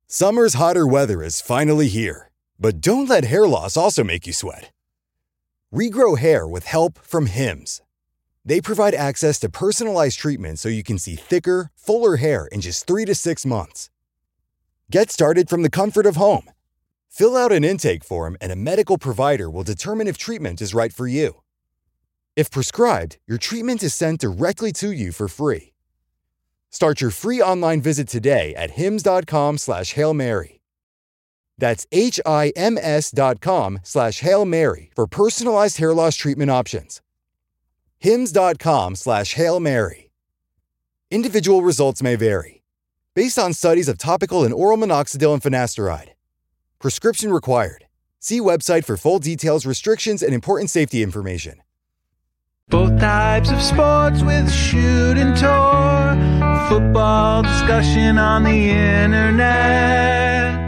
Summer's hotter weather is finally here, but don't let hair loss also make you sweat. Regrow hair with help from Hims. They provide access to personalized treatment so you can see thicker, fuller hair in just 3 to 6 months. Get started from the comfort of home. Fill out an intake form and a medical provider will determine if treatment is right for you. If prescribed, your treatment is sent directly to you for free. Start your free online visit today at hims.com/Hail Mary. That's HIMS.com/Hail Mary for personalized hair loss treatment options. hims.com/Hail Mary. Individual results may vary. Based on studies of topical and oral minoxidil and finasteride. Prescription required. See website for full details, restrictions, and important safety information. Both types of sports with shoot and tour. Football discussion on the internet.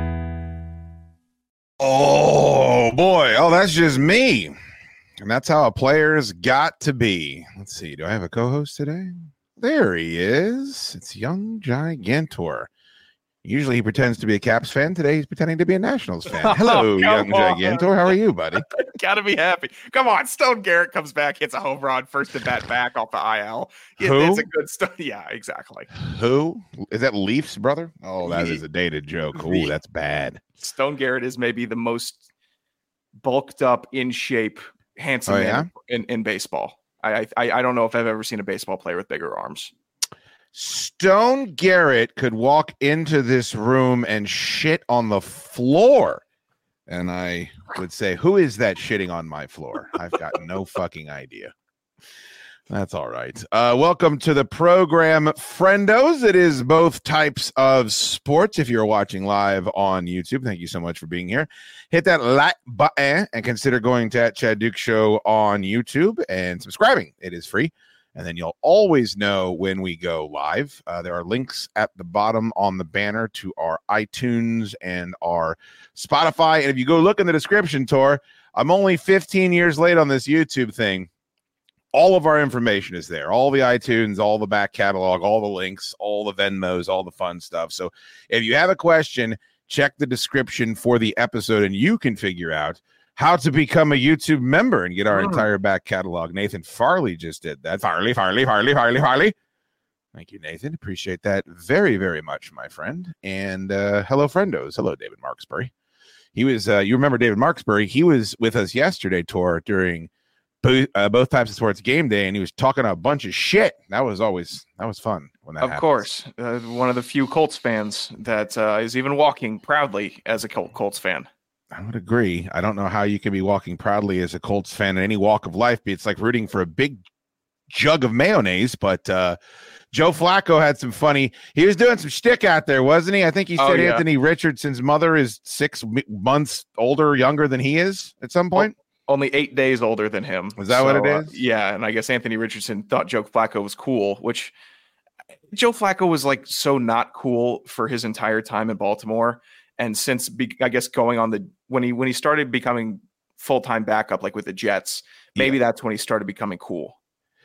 Oh, boy. Oh, that's just me. And that's how a player's got to be. Let's see. Do I have a co-host today? There he is. It's Young Gigantor. Usually he pretends to be a Caps fan. Today he's pretending to be a Nationals fan. Hello, Young Gigantor. How are you, buddy? Gotta be happy. Come on. Stone Garrett comes back, hits a home run, first at bat back off the IL. Who? It's a good stuff. Yeah, exactly. Who? Is that Leafs brother? Oh, that is a dated joke. Oh, that's bad. Stone Garrett is maybe the most bulked up, in shape, handsome man in baseball. I don't know if I've ever seen a baseball player with bigger arms. Stone Garrett could walk into this room and shit on the floor. And I would say, who is that shitting on my floor? I've got no fucking idea. That's all right. Welcome to the program, friendos. It is both types of sports. If you're watching live on YouTube, thank you so much for being here. Hit that like button and consider going to Chad Duke Show on YouTube and subscribing. It is free. And then you'll always know when we go live. There are links at the bottom on the banner to our iTunes and our Spotify. And if you go look in the description, Tor, I'm only 15 years late on this YouTube thing. All of our information is there. All the iTunes, all the back catalog, all the links, all the Venmos, all the fun stuff. So if you have a question, check the description for the episode and you can figure out how to become a YouTube member and get our entire back catalog. Nathan Farley just did that. Farley. Thank you, Nathan. Appreciate that very, very much, my friend. And hello, friendos. Hello, David Marksbury. He was, you remember David Marksbury? He was with us yesterday, Tor, during both types of sports game day, and he was talking a bunch of shit. That was fun when that happens. Of course. One of the few Colts fans that is even walking proudly as a Colts fan. I would agree. I don't know how you can be walking proudly as a Colts fan in any walk of life. It's like rooting for a big jug of mayonnaise. But Joe Flacco had some funny. He was doing some shtick out there, wasn't he? I think he said Anthony Richardson's mother is 6 months older or younger than he is at some point. Only 8 days older than him. Is that what it is? Yeah, and I guess Anthony Richardson thought Joe Flacco was cool, which Joe Flacco was like so not cool for his entire time in Baltimore. And since I guess going on when he started becoming full-time backup, like with the Jets, maybe that's when he started becoming cool.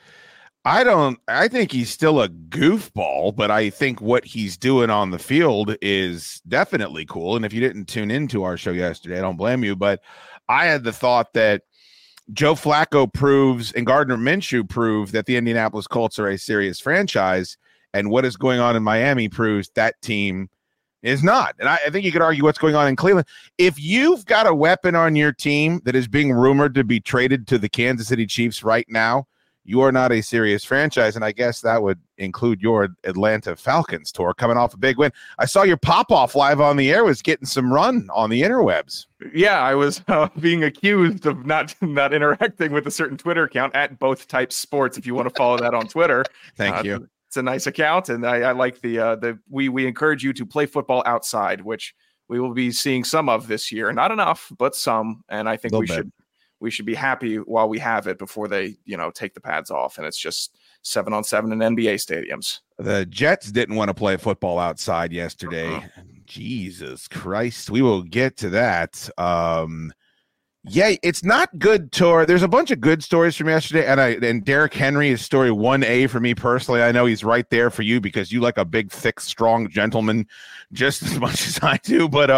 I think he's still a goofball, but I think what he's doing on the field is definitely cool. And if you didn't tune into our show yesterday, I don't blame you, but I had the thought that Joe Flacco proves and Gardner Minshew prove that the Indianapolis Colts are a serious franchise. And what is going on in Miami proves that team is not. And I think you could argue what's going on in Cleveland. If you've got a weapon on your team that is being rumored to be traded to the Kansas City Chiefs right now, you are not a serious franchise. And I guess that would include your Atlanta Falcons, Tor, coming off a big win. I saw your pop-off live on the air was getting some run on the interwebs. Yeah, I was being accused of not interacting with a certain Twitter account at Both Types Sports, if you want to follow that on Twitter. Thank you. It's a nice account, and I like we encourage you to play football outside, which we will be seeing some of this year. Not enough, but some. And I think we should be happy while we have it before they take the pads off, and it's just 7-on-7 in NBA stadiums. The Jets didn't want to play football outside yesterday. Jesus Christ, we will get to that. Yeah, it's not good, Tor. There's a bunch of good stories from yesterday, and Derrick Henry is story 1A for me personally. I know he's right there for you because you like a big, thick, strong gentleman just as much as I do. But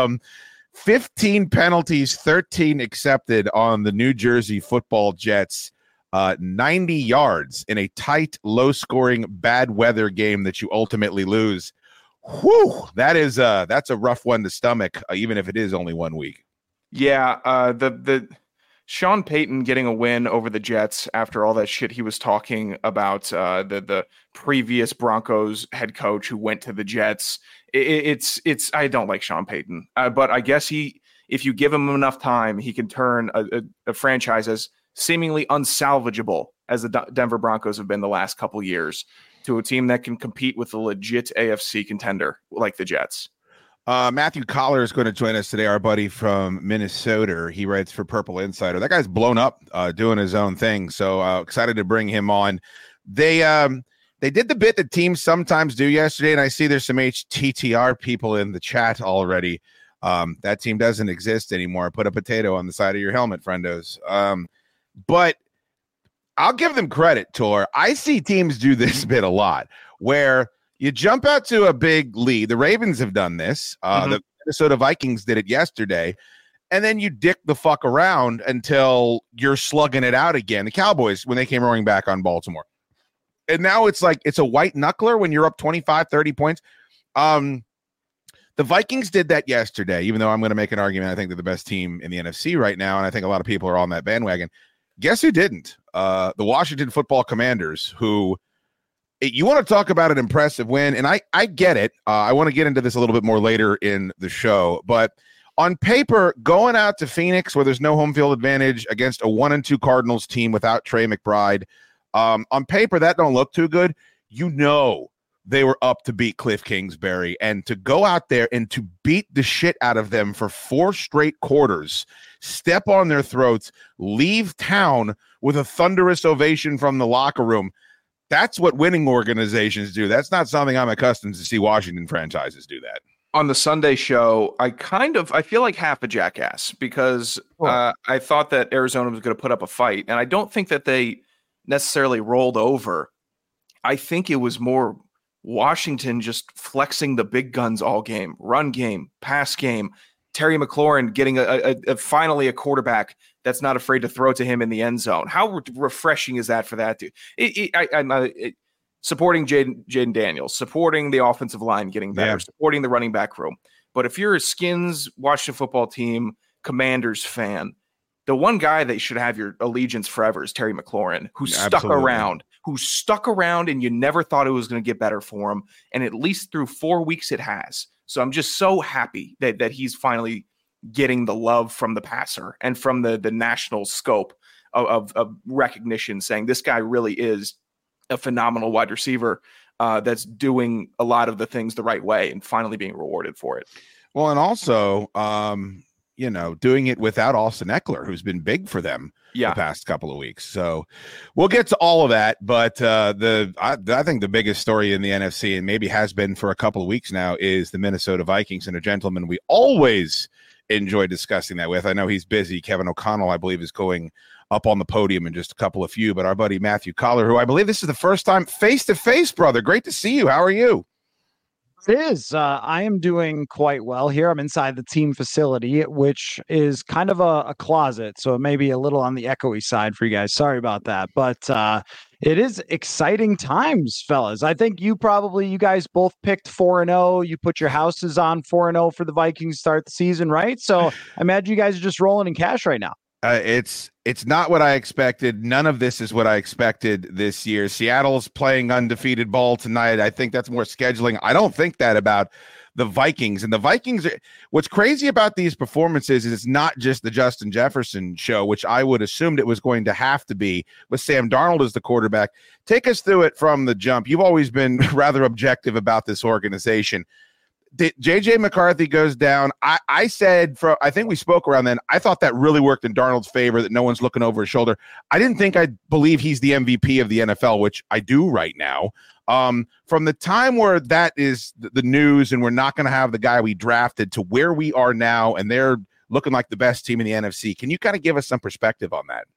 15 penalties, 13 accepted on the New Jersey Football Jets, 90 yards in a tight, low-scoring, bad weather game that you ultimately lose. Whew, that's a rough one to stomach, even if it is only 1 week. Yeah, the Sean Payton getting a win over the Jets after all that shit he was talking about, the previous Broncos head coach who went to the Jets. It's I don't like Sean Payton, but I guess if you give him enough time, he can turn a franchise as seemingly unsalvageable as the Denver Broncos have been the last couple years to a team that can compete with a legit AFC contender like the Jets. Matthew Collar is going to join us today, our buddy from Minnesota. He writes for Purple Insider. That guy's blown up doing his own thing, so excited to bring him on. They did the bit that teams sometimes do yesterday, and I see there's some HTTR people in the chat already. That team doesn't exist anymore. Put a potato on the side of your helmet, friendos. But I'll give them credit, Tor. I see teams do this bit a lot, where you jump out to a big lead. The Ravens have done this. The Minnesota Vikings did it yesterday. And then you dick the fuck around until you're slugging it out again. The Cowboys, when they came roaring back on Baltimore. And now it's like it's a white knuckler when you're up 25, 30 points. The Vikings did that yesterday, even though I'm going to make an argument. I think they're the best team in the NFC right now, and I think a lot of people are on that bandwagon. Guess who didn't? The Washington Football Commanders, who – you want to talk about an impressive win, and I get it. I want to get into this a little bit more later in the show, but on paper, going out to Phoenix where there's no home field advantage against a 1-2 Cardinals team without Trey McBride, on paper, that don't look too good. You know they were up to beat Cliff Kingsbury, and to go out there and to beat the shit out of them for 4 straight quarters, step on their throats, leave town with a thunderous ovation from the locker room. That's what winning organizations do. That's not something I'm accustomed to see Washington franchises do that. On the Sunday show, I feel like half a jackass because I thought that Arizona was going to put up a fight, and I don't think that they necessarily rolled over. I think it was more Washington just flexing the big guns all game, run game, pass game. Terry McLaurin getting finally a quarterback that's not afraid to throw to him in the end zone. How refreshing is that for that dude? Supporting Jaden Daniels, supporting the offensive line getting better, supporting the running back room. But if you're a Skins Washington Football Team Commanders fan, the one guy that should have your allegiance forever is Terry McLaurin, who stuck around, and you never thought it was going to get better for him. And at least through 4 weeks, it has. So I'm just so happy that he's finally getting the love from the passer and from the national scope of recognition, saying this guy really is a phenomenal wide receiver that's doing a lot of the things the right way and finally being rewarded for it. Well, and also, doing it without Austin Eckler, who's been big for them the past couple of weeks. So we'll get to all of that. But I think the biggest story in the NFC, and maybe has been for a couple of weeks now, is the Minnesota Vikings, and a gentleman we always enjoy discussing that with. I know he's busy. Kevin O'Connell, I believe, is going up on the podium in just a couple of few, but our buddy Matthew Collar, who I believe this is the first time face-to-face, brother. Great to see you. How are you? It is. I am doing quite well here. I'm inside the team facility, which is kind of a closet, so it may be a little on the echoey side for you guys. Sorry about that. But it is exciting times, fellas. I think you guys both picked 4-0. You put your houses on 4-0 for the Vikings to start the season, right? So I imagine you guys are just rolling in cash right now. It's not what I expected. None of this is what I expected this year. Seattle's playing undefeated ball tonight. I think that's more scheduling. I don't think that about the Vikings. And the Vikings, what's crazy about these performances is it's not just the Justin Jefferson show, which I would assumed it was going to have to be with Sam Darnold as the quarterback. Take us through it from the jump. You've always been rather objective about this organization. JJ McCarthy goes down. I said, I think we spoke around then, I thought that really worked in Darnold's favor, that no one's looking over his shoulder. I didn't think I believe he's the MVP of the NFL, which I do right now. From the time where that is the news and we're not going to have the guy we drafted to where we are now, and they're looking like the best team in the NFC. Can you kind of give us some perspective on that?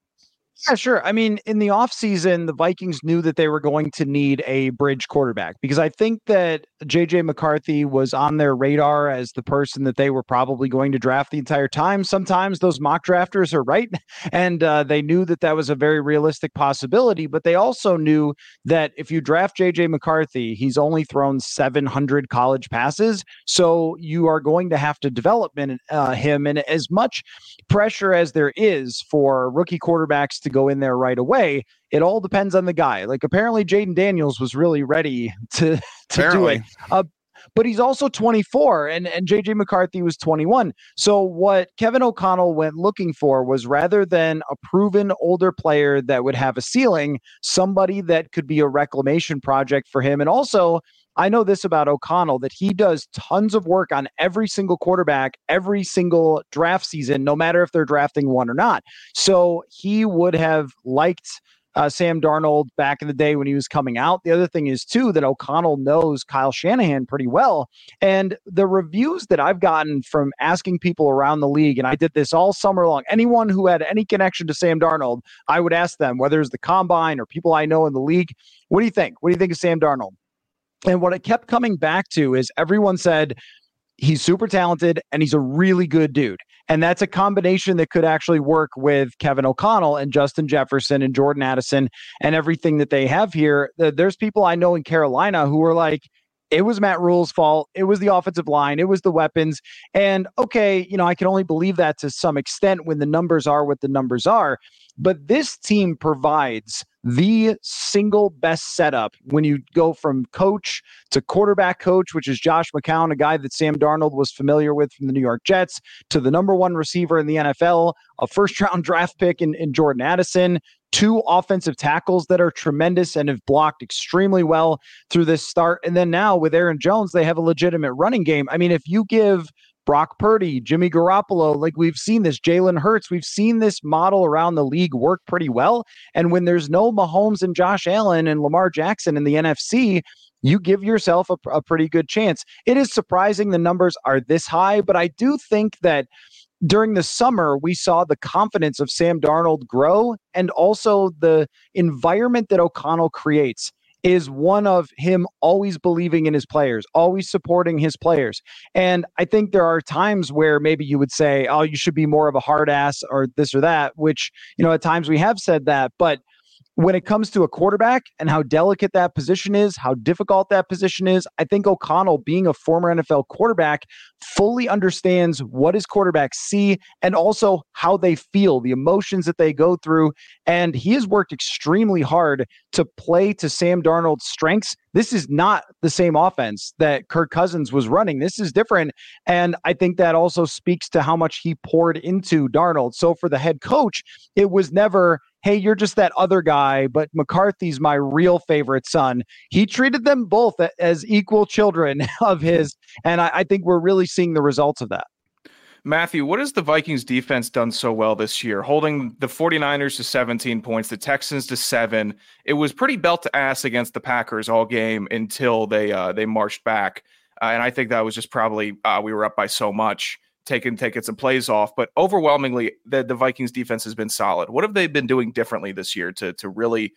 Yeah, sure. I mean, in the offseason, the Vikings knew that they were going to need a bridge quarterback because I think that JJ McCarthy was on their radar as the person that they were probably going to draft the entire time. Sometimes those mock drafters are right, and they knew that that was a very realistic possibility, but they also knew that if you draft JJ McCarthy, he's only thrown 700 college passes, so you are going to have to develop him, and as much pressure as there is for rookie quarterbacks to go in there right away, it all depends on the guy. Like apparently Jaden Daniels was really ready to do it. But he's also 24 and JJ McCarthy was 21. So what Kevin O'Connell went looking for was, rather than a proven older player that would have a ceiling, somebody that could be a reclamation project for him. And also, I know this about O'Connell, that he does tons of work on every single quarterback, every single draft season, no matter if they're drafting one or not. So he would have liked Sam Darnold back in the day when he was coming out. The other thing is, too, that O'Connell knows Kyle Shanahan pretty well. And the reviews that I've gotten from asking people around the league, and I did this all summer long, anyone who had any connection to Sam Darnold, I would ask them, whether it's the combine or people I know in the league, what do you think? What do you think of Sam Darnold? And what it kept coming back to is everyone said he's super talented and he's a really good dude. And that's a combination that could actually work with Kevin O'Connell and Justin Jefferson and Jordan Addison and everything that they have here. There's people I know in Carolina who are like, it was Matt Rule's fault. It was the offensive line. It was the weapons. And okay, I can only believe that to some extent when the numbers are what the numbers are. But this team provides the single best setup when you go from coach to quarterback coach, which is Josh McCown, a guy that Sam Darnold was familiar with from the New York Jets, to the number one receiver in the NFL, a first-round draft pick in Jordan Addison, two offensive tackles that are tremendous and have blocked extremely well through this start. And then now with Aaron Jones, they have a legitimate running game. I mean, if you give Brock Purdy, Jimmy Garoppolo, like we've seen this, Jalen Hurts, we've seen this model around the league work pretty well. And when there's no Mahomes and Josh Allen and Lamar Jackson in the NFC, you give yourself a pretty good chance. It is surprising the numbers are this high, but I do think that during the summer, we saw the confidence of Sam Darnold grow, and also the environment that O'Connell creates is one of him always believing in his players, always supporting his players. And I think there are times where maybe you would say, oh, you should be more of a hard ass or this or that, which, at times we have said that. But when it comes to a quarterback and how delicate that position is, how difficult that position is, I think O'Connell, being a former NFL quarterback, fully understands what his quarterbacks see and also how they feel, the emotions that they go through. And he has worked extremely hard to play to Sam Darnold's strengths. This is not the same offense that Kirk Cousins was running. This is different. And I think that also speaks to how much he poured into Darnold. So for the head coach, it was never, hey, you're just that other guy, but McCarthy's my real favorite son. He treated them both as equal children of his. And I think we're really seeing the results of that. Matthew, what has the Vikings defense done so well this year? Holding the 49ers to 17 points, the Texans to 7. It was pretty belt to ass against the Packers all game until they marched back. And I think that was just probably we were up by so much, taking some plays off. But overwhelmingly, the Vikings defense has been solid. What have they been doing differently this year to really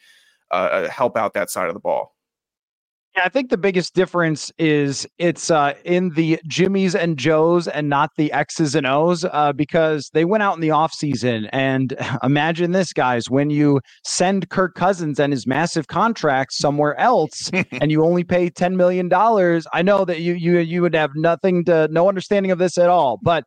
help out that side of the ball? Yeah, I think the biggest difference is it's in the Jimmys and Joes and not the X's and O's because they went out in the offseason. And imagine this, guys, when you send Kirk Cousins and his massive contract somewhere else and you only pay $10 million, I know that you would have no understanding of this at all. But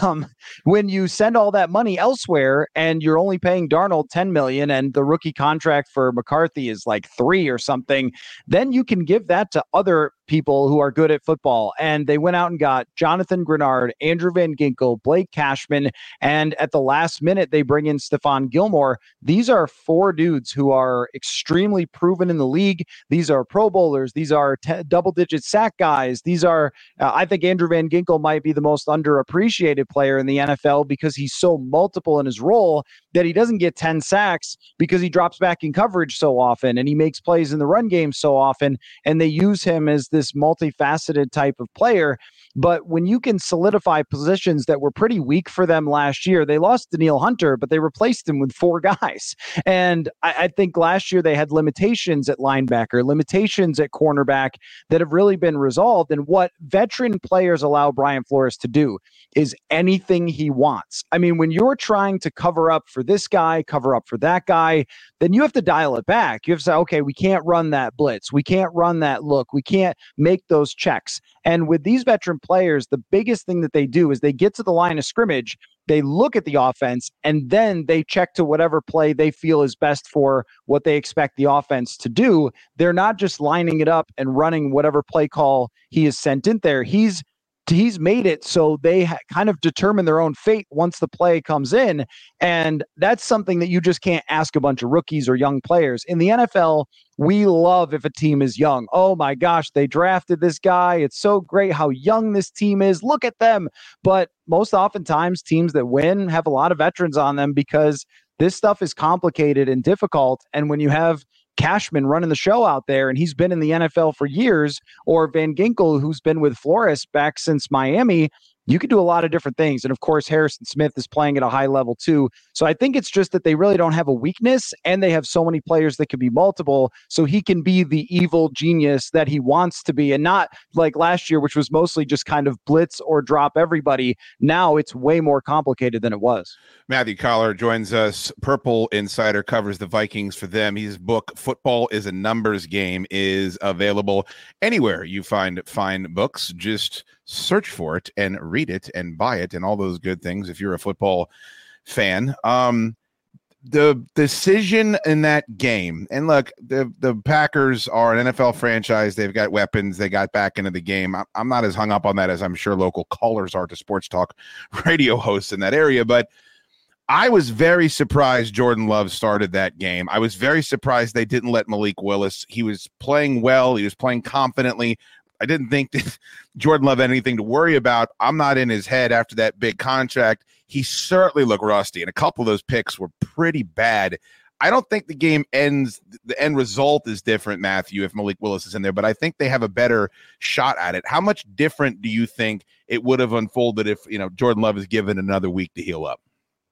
when you send all that money elsewhere and you're only paying Darnold $10 million and the rookie contract for McCarthy is like $3 million or something, then you can give that to other people who are good at football. And they went out and got Jonathan Grenard, Andrew Van Ginkel, Blake Cashman, and at the last minute, they bring in Stephon Gilmore. These are 4 dudes who are extremely proven in the league. These are Pro Bowlers. These are double-digit sack guys. These are, I think Andrew Van Ginkel might be the most underappreciated player in the NFL because he's so multiple in his role that he doesn't get 10 sacks because he drops back in coverage so often and he makes plays in the run game so often. And they use him as this multifaceted type of player. But when you can solidify positions that were pretty weak for them last year, they lost Danielle Hunter, but they replaced him with 4 guys. And I think last year they had limitations at linebacker, limitations at cornerback that have really been resolved. And what veteran players allow Brian Flores to do is anything he wants. I mean, when you're trying to cover up for this guy, cover up for that guy, then you have to dial it back. You have to say, okay, we can't run that blitz. We can't run that look. We can't make those checks. And with these veteran players, the biggest thing that they do is they get to the line of scrimmage, they look at the offense, and then they check to whatever play they feel is best for what they expect the offense to do. They're not just lining it up and running whatever play call he is sent in there. He's made it so they kind of determine their own fate once the play comes in. And that's something that you just can't ask a bunch of rookies or young players. In the NFL, we love if a team is young. Oh my gosh, they drafted this guy. It's so great how young this team is. Look at them. But most oftentimes teams that win have a lot of veterans on them because this stuff is complicated and difficult. And when you have Cashman running the show out there, and he's been in the NFL for years, or Van Ginkel, who's been with Flores back since Miami, you could do a lot of different things. And of course, Harrison Smith is playing at a high level too. So I think it's just that they really don't have a weakness, and they have so many players that can be multiple. So he can be the evil genius that he wants to be, and not like last year, which was mostly just kind of blitz or drop everybody. Now it's way more complicated than it was. Matthew Collar joins us. Purple Insider covers the Vikings for them. His book, Football is a Numbers Game, is available anywhere you find fine books. Just search for it and read it and buy it and all those good things if you're a football fan. The decision in that game, and look, the Packers are an NFL franchise. They've got weapons. They got back into the game. I'm not as hung up on that as I'm sure local callers are to sports talk radio hosts in that area, but I was very surprised Jordan Love started that game. I was very surprised they didn't let Malik Willis. He was playing well. He was playing confidently. I didn't think that Jordan Love had anything to worry about. I'm not in his head after that big contract. He certainly looked rusty, and a couple of those picks were pretty bad. I don't think the game ends. The end result is different, Matthew, if Malik Willis is in there, but I think they have a better shot at it. How much different do you think it would have unfolded if, Jordan Love is given another week to heal up?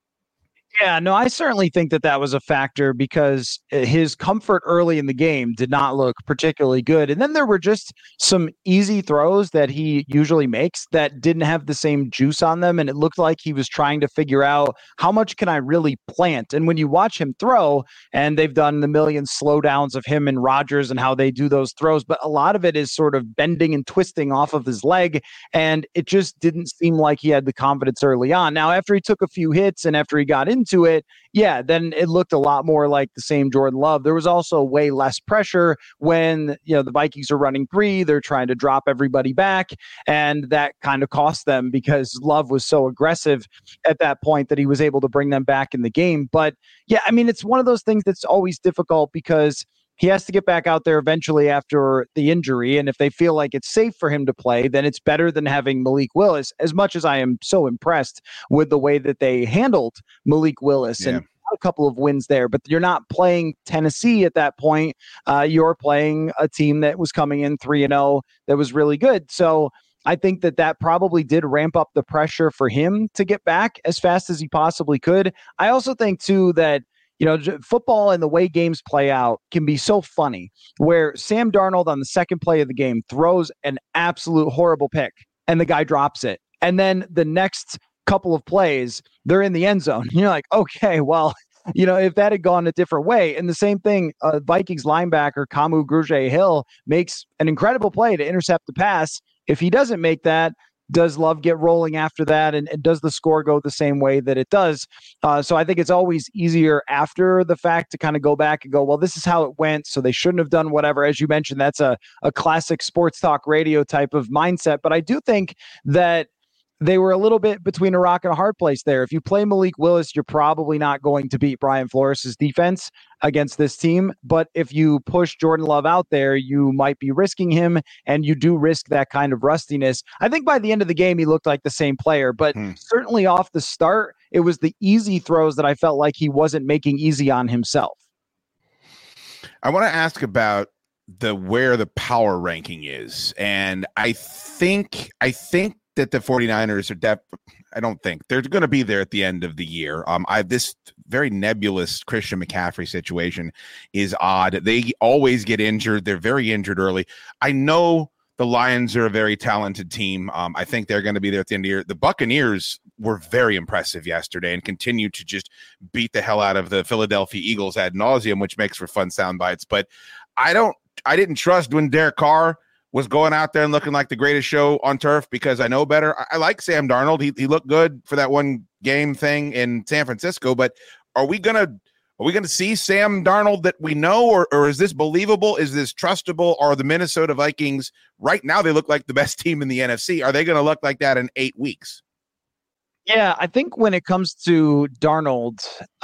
Yeah, no, I certainly think that was a factor because his comfort early in the game did not look particularly good. And then there were just some easy throws that he usually makes that didn't have the same juice on them. And it looked like he was trying to figure out how much can I really plant? And when you watch him throw, and they've done the million slowdowns of him and Rodgers and how they do those throws, but a lot of it is sort of bending and twisting off of his leg. And it just didn't seem like he had the confidence early on. Now, after he took a few hits and after he got into it, yeah, then it looked a lot more like the same Jordan Love. There was also way less pressure when, the Vikings are running 3, they're trying to drop everybody back, and that kind of cost them because Love was so aggressive at that point that he was able to bring them back in the game. But yeah, I mean, it's one of those things that's always difficult because he has to get back out there eventually after the injury. And if they feel like it's safe for him to play, then it's better than having Malik Willis, as much as I am so impressed with the way that they handled Malik Willis and a couple of wins there. But you're not playing Tennessee at that point. You're playing a team that was coming in 3-0 that was really good. So I think that probably did ramp up the pressure for him to get back as fast as he possibly could. I also think, too, that football and the way games play out can be so funny, where Sam Darnold on the second play of the game throws an absolute horrible pick and the guy drops it. And then the next couple of plays, they're in the end zone. You're like, okay, well, if that had gone a different way. And the same thing, Vikings linebacker Kamu Grugier-Hill makes an incredible play to intercept the pass. If he doesn't make that, does Love get rolling after that? And does the score go the same way that it does? So I think it's always easier after the fact to kind of go back and go, well, this is how it went, so they shouldn't have done whatever. As you mentioned, that's a classic sports talk radio type of mindset. But I do think that they were a little bit between a rock and a hard place there. If you play Malik Willis, you're probably not going to beat Brian Flores' defense against this team. But if you push Jordan Love out there, you might be risking him, and you do risk that kind of rustiness. I think by the end of the game, he looked like the same player, but certainly off the start, it was the easy throws that I felt like he wasn't making easy on himself. I want to ask about where the power ranking is. And I think that the 49ers are I don't think they're going to be there at the end of the year. This very nebulous Christian McCaffrey situation is odd. They always get injured. They're very injured early. I know the Lions are a very talented team. I think they're going to be there at the end of the year. The Buccaneers were very impressive yesterday and continue to just beat the hell out of the Philadelphia Eagles ad nauseum, which makes for fun sound bites. But I didn't trust when Derek Carr was going out there and looking like the greatest show on turf, because I know better. I like Sam Darnold. He looked good for that one game thing in San Francisco, but are we going to see Sam Darnold that we know, or is this believable? Is this trustable? Are the Minnesota Vikings right now, they look like the best team in the NFC. Are they going to look like that in 8 weeks? Yeah, I think when it comes to Darnold,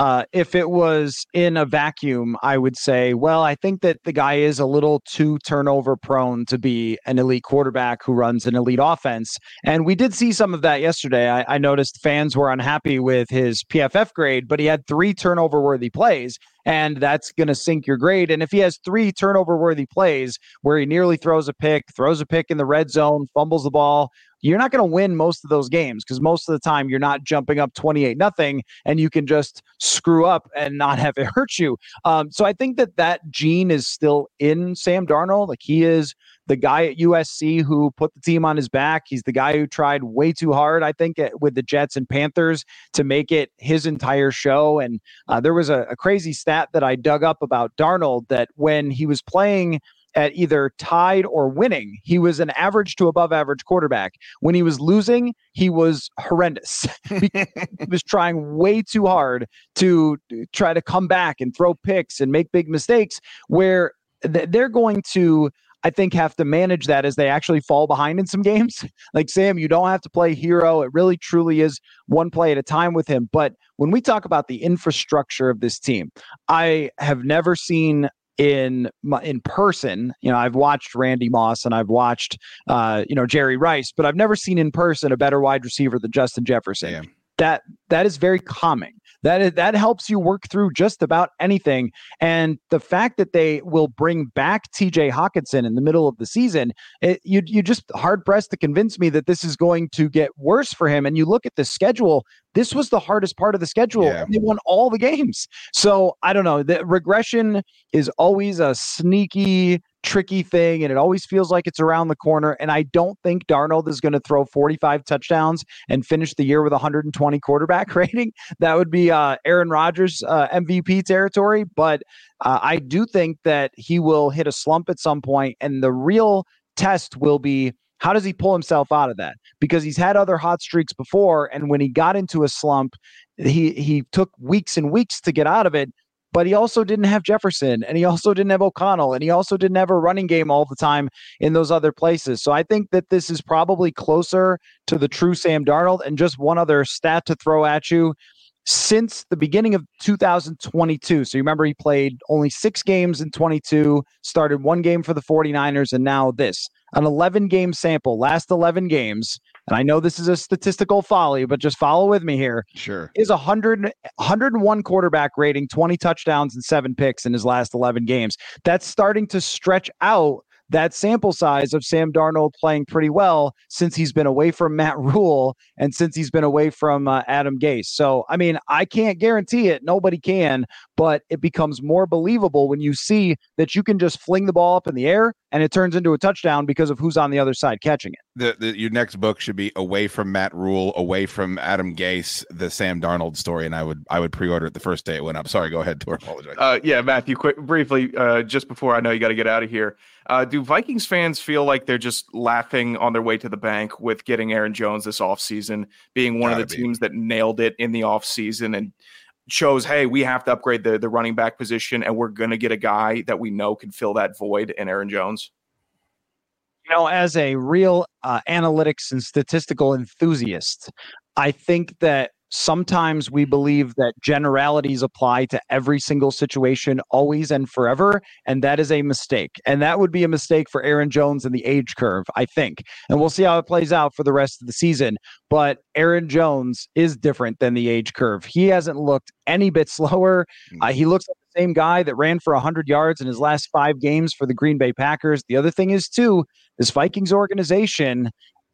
if it was in a vacuum, I would say, well, I think that the guy is a little too turnover prone to be an elite quarterback who runs an elite offense. And we did see some of that yesterday. I noticed fans were unhappy with his PFF grade, but he had 3 turnover worthy plays. And that's going to sink your grade. And if he has 3 turnover-worthy plays where he nearly throws a pick in the red zone, fumbles the ball, you're not going to win most of those games, because most of the time you're not jumping up 28-0 and you can just screw up and not have it hurt you. So I think that gene is still in Sam Darnold. Like, he is the guy at USC who put the team on his back. He's the guy who tried way too hard, I think, with the Jets and Panthers to make it his entire show. And there was a crazy stat that I dug up about Darnold, that when he was playing at either tied or winning, he was an average to above average quarterback. When he was losing, he was horrendous. He was trying way too hard to try to come back and throw picks and make big mistakes, where they're going to, I think, have to manage that as they actually fall behind in some games. Like, Sam, you don't have to play hero. It really truly is one play at a time with him. But when we talk about the infrastructure of this team, I have never seen in person, I've watched Randy Moss and I've watched, Jerry Rice, but I've never seen in person a better wide receiver than Justin Jefferson. Yeah. That is very calming. That helps you work through just about anything. And the fact that they will bring back TJ Hockenson in the middle of the season, you just hard pressed to convince me that this is going to get worse for him. And you look at the schedule, this was the hardest part of the schedule. Yeah. They won all the games. So I don't know. The regression is always a sneaky, tricky thing, and it always feels like it's around the corner. And I don't think Darnold is going to throw 45 touchdowns and finish the year with 120 quarterback rating. That would be Aaron Rodgers MVP territory. But I do think that he will hit a slump at some point, and the real test will be, how does he pull himself out of that? Because he's had other hot streaks before, and when he got into a slump, he took weeks and weeks to get out of it. But he also didn't have Jefferson, and he also didn't have O'Connell, and he also didn't have a running game all the time in those other places. So I think that this is probably closer to the true Sam Darnold. And just one other stat to throw at you. Since the beginning of 2022, so you remember he played only 6 games in 22, started 1 game for the 49ers, and now this, an 11-game sample, last 11 games, and I know this is a statistical folly, but just follow with me here. Sure. Is 101 quarterback rating, 20 touchdowns and 7 picks in his last 11 games. That's starting to stretch out that sample size of Sam Darnold playing pretty well since he's been away from Matt Rule and since he's been away from Adam Gase. So, I mean, I can't guarantee it. Nobody can, but it becomes more believable when you see that you can just fling the ball up in the air and it turns into a touchdown because of who's on the other side catching it. Your next book should be Away from Matt Rule, Away from Adam Gase, the Sam Darnold story, and I would pre-order it the first day it went up. Sorry, go ahead, Tor. Apologize. Yeah, Matthew, briefly, just before I know you got to get out of here. Do Vikings fans feel like they're just laughing on their way to the bank with getting Aaron Jones this offseason, being one of the teams that nailed it in the offseason and chose, hey, we have to upgrade the running back position, and we're going to get a guy that we know can fill that void in Aaron Jones? As a real analytics and statistical enthusiast, I think that sometimes we believe that generalities apply to every single situation always and forever, and that is a mistake. And that would be a mistake for Aaron Jones and the age curve, I think. And we'll see how it plays out for the rest of the season. But Aaron Jones is different than the age curve. He hasn't looked any bit slower. He looks like same guy that ran for 100 yards in his last 5 games for the Green Bay Packers. The other thing is, too, this Vikings organization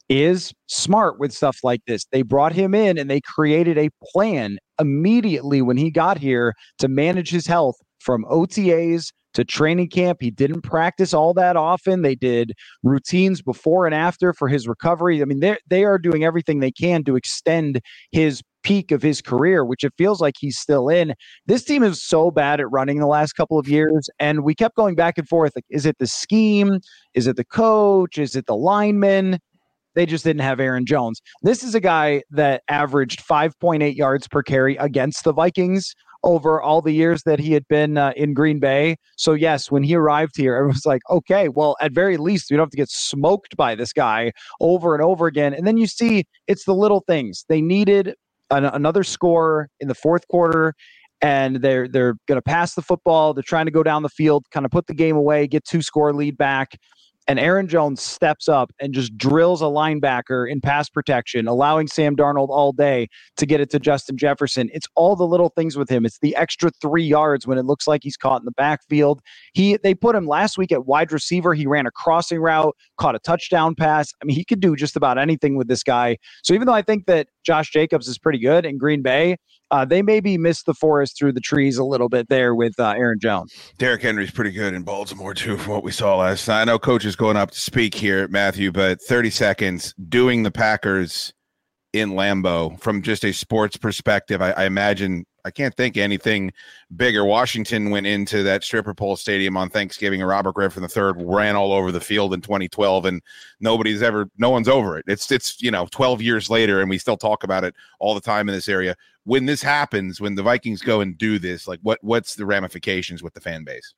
is smart with stuff like this. They brought him in and they created a plan immediately when he got here to manage his health from OTAs to training camp. He didn't practice all that often. They did routines before and after for his recovery. I mean, they are doing everything they can to extend his peak of his career, which it feels like he's still in. This team is so bad at running the last couple of years, and we kept going back and forth. Like, is it the scheme? Is it the coach? Is it the lineman? They just didn't have Aaron Jones. This is a guy that averaged 5.8 yards per carry against the Vikings over all the years that he had been in Green Bay. So yes, when he arrived here, it was like, okay, well, at very least, you don't have to get smoked by this guy over and over again. And then you see it's the little things. They needed another score in the fourth quarter, and they're going to pass the football. They're trying to go down the field, kind of put the game away, get 2-score lead back. And Aaron Jones steps up and just drills a linebacker in pass protection, allowing Sam Darnold all day to get it to Justin Jefferson. It's all the little things with him. It's the extra 3 yards when it looks like he's caught in the backfield. They put him last week at wide receiver. He ran a crossing route, caught a touchdown pass. I mean, he could do just about anything with this guy. So even though I think that Josh Jacobs is pretty good in Green Bay, they maybe missed the forest through the trees a little bit there with Aaron Jones. Derrick Henry's pretty good in Baltimore, too, from what we saw last night. I know Coach is going up to speak here, Matthew, but 30 seconds doing the Packers in Lambeau from just a sports perspective. I imagine I can't think of anything bigger. Washington went into that stripper pole stadium on Thanksgiving, and Robert Griffin III ran all over the field in 2012, and no one's over it. It's 12 years later, and we still talk about it all the time in this area. When this happens, when the Vikings go and do this, like what's the ramifications with the fan base?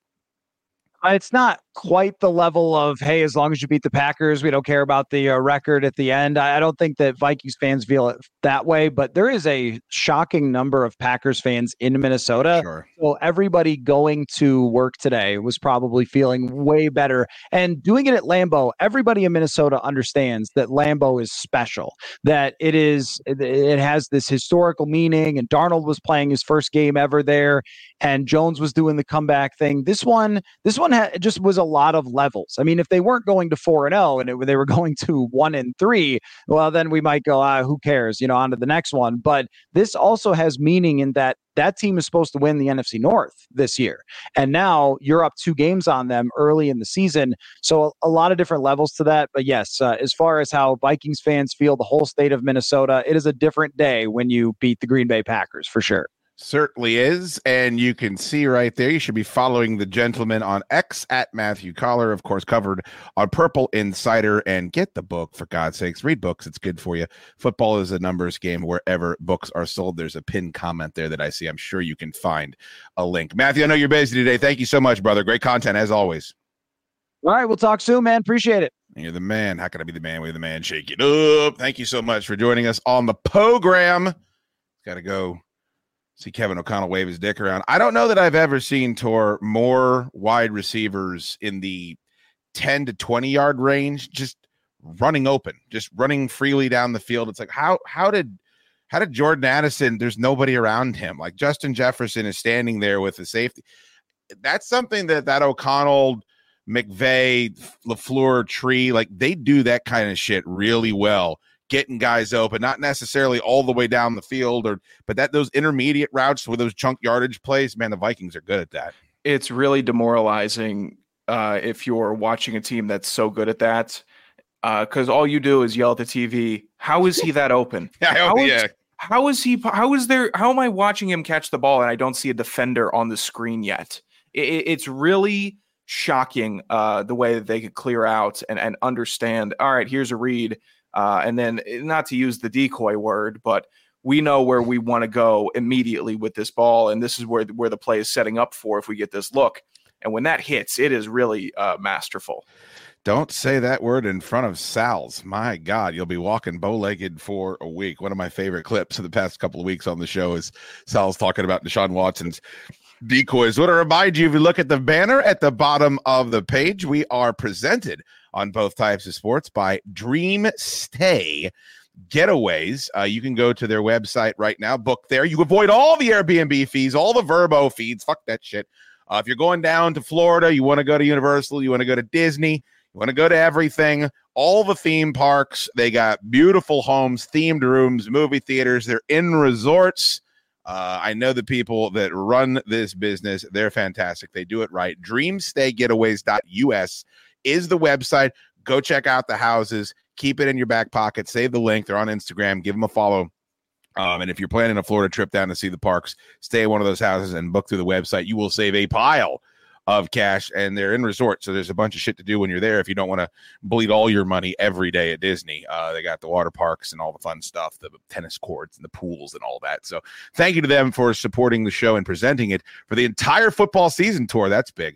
It's not quite the level of, hey, as long as you beat the Packers, we don't care about the record at the end. I don't think that Vikings fans feel it that way, but there is a shocking number of Packers fans in Minnesota. Sure. So everybody going to work today was probably feeling way better. And doing it at Lambeau, everybody in Minnesota understands that Lambeau is special, that it has this historical meaning, and Darnold was playing his first game ever there, and Jones was doing the comeback thing. This one just was a lot of levels. I mean, if they weren't going to 4-0 and they were going to 1-3, well, then we might go, who cares, on to the next one. But this also has meaning in that team is supposed to win the NFC North this year. And now you're up 2 games on them early in the season. So a lot of different levels to that. But yes, as far as how Vikings fans feel, the whole state of Minnesota, it is a different day when you beat the Green Bay Packers for sure. Certainly is, and you can see right there. You should be following the gentleman on X at Matthew Collar, of course, covered on Purple Insider. And get the book, for God's sakes. Read books. It's good for you. Football is a numbers game wherever books are sold. There's a pinned comment there that I see. I'm sure you can find a link. Matthew, I know you're busy today. Thank you so much, brother. Great content, as always. All right, we'll talk soon, man. Appreciate it. And you're the man. How can I be the man? We're the man. Shake it up. Thank you so much for joining us on the program. Got to go see Kevin O'Connell wave his dick around. I don't know that I've ever seen more wide receivers in the 10 to 20 yard range, just running open, just running freely down the field. It's like, how did Jordan Addison, there's nobody around him. Like Justin Jefferson is standing there with the safety. That's something that O'Connell, McVay, LaFleur tree, like they do that kind of shit really well. Getting guys open, not necessarily all the way down the field, but those intermediate routes with those chunk yardage plays, man, the Vikings are good at that. It's really demoralizing if you're watching a team that's so good at that, because all you do is yell at the TV. How is he that open? How am I watching him catch the ball and I don't see a defender on the screen yet? It's really shocking the way that they could clear out and understand. All right, here's a read. And then, not to use the decoy word, but we know where we want to go immediately with this ball, and this is where the play is setting up for if we get this look. And when that hits, it is really masterful. Don't say that word in front of Sal's. My God, you'll be walking bow-legged for a week. One of my favorite clips of the past couple of weeks on the show is Sal's talking about Deshaun Watson's decoys. I want to remind you, if you look at the banner at the bottom of the page, we are presented on both types of sports by Dream Stay. Getaways. You can go to their website right now, book there. You avoid all the Airbnb fees, all the Verbo fees. Fuck that shit. If you're going down to Florida, you want to go to Universal, you want to go to Disney, you want to go to everything, all the theme parks. They got beautiful homes, themed rooms, movie theaters. They're in resorts. I know the people that run this business. They're fantastic. They do it right. Dreamstaygetaways.us is the website. Go check out the houses. Keep it in your back pocket. Save the link. They're on Instagram. Give them a follow. And if you're planning a Florida trip down to see the parks, stay at one of those houses and book through the website. You will save a pile of cash, and they're in resort, so there's a bunch of shit to do when you're there if you don't want to bleed all your money every day at Disney. They got the water parks and all the fun stuff, the tennis courts and the pools and all that. So thank you to them for supporting the show and presenting it for the entire football season tour. That's big.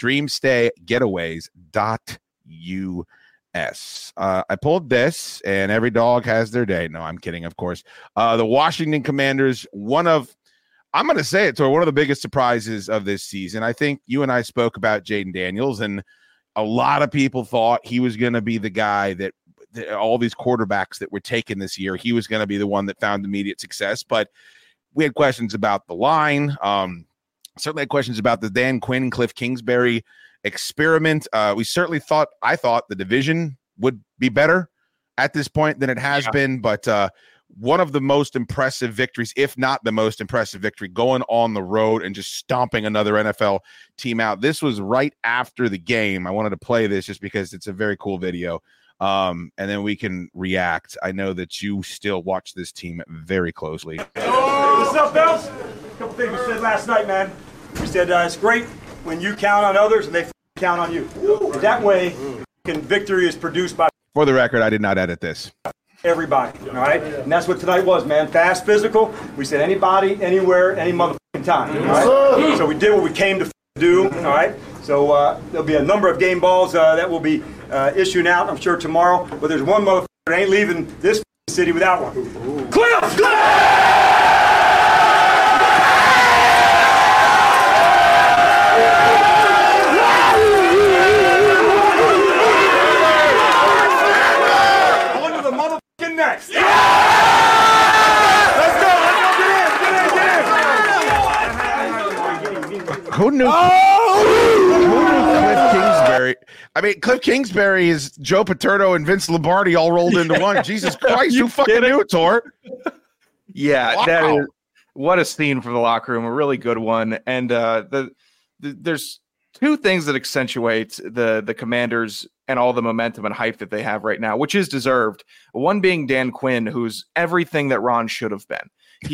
Dreamstaygetaways.us. I pulled this, and every dog has their day. No, I'm kidding, of course. The Washington Commanders, I'm going to say it, one of the biggest surprises of this season. I think you and I spoke about Jaden Daniels, and a lot of people thought he was going to be the guy that all these quarterbacks that were taken this year, he was going to be the one that found immediate success. But we had questions about the line. Certainly had questions about the Dan Quinn, Cliff Kingsbury experiment. I thought the division would be better at this point than it has been, but one of the most impressive victories, if not the most impressive victory, going on the road and just stomping another NFL team out. This was right after the game. I wanted to play this just because it's a very cool video. And then we can react. I know that you still watch this team very closely. What's up, fellas? A couple things we said last night, man. We said it's great when you count on others and they count on you. And that way, victory is produced by... For the record, I did not edit this. Everybody, all right? And that's what tonight was, man. Fast, physical. We said anybody, anywhere, any motherfucking time, all right? So we did what we came to do, all right? So there'll be a number of game balls that will be issuing out, I'm sure, tomorrow. But there's one motherfucker that ain't leaving this city without one. Cliff! Next. Yeah! Let's go, get in. Who knew? Cliff Kingsbury? I mean, Cliff Kingsbury is Joe Paterno and Vince Lombardi all rolled into one. Jesus Christ, who fucking knew, Tor? Yeah, wow. That is what a scene for the locker room, a really good one. And there's two things that accentuate the Commanders and all the momentum and hype that they have right now, which is deserved. One being Dan Quinn, who's everything that Ron should have been.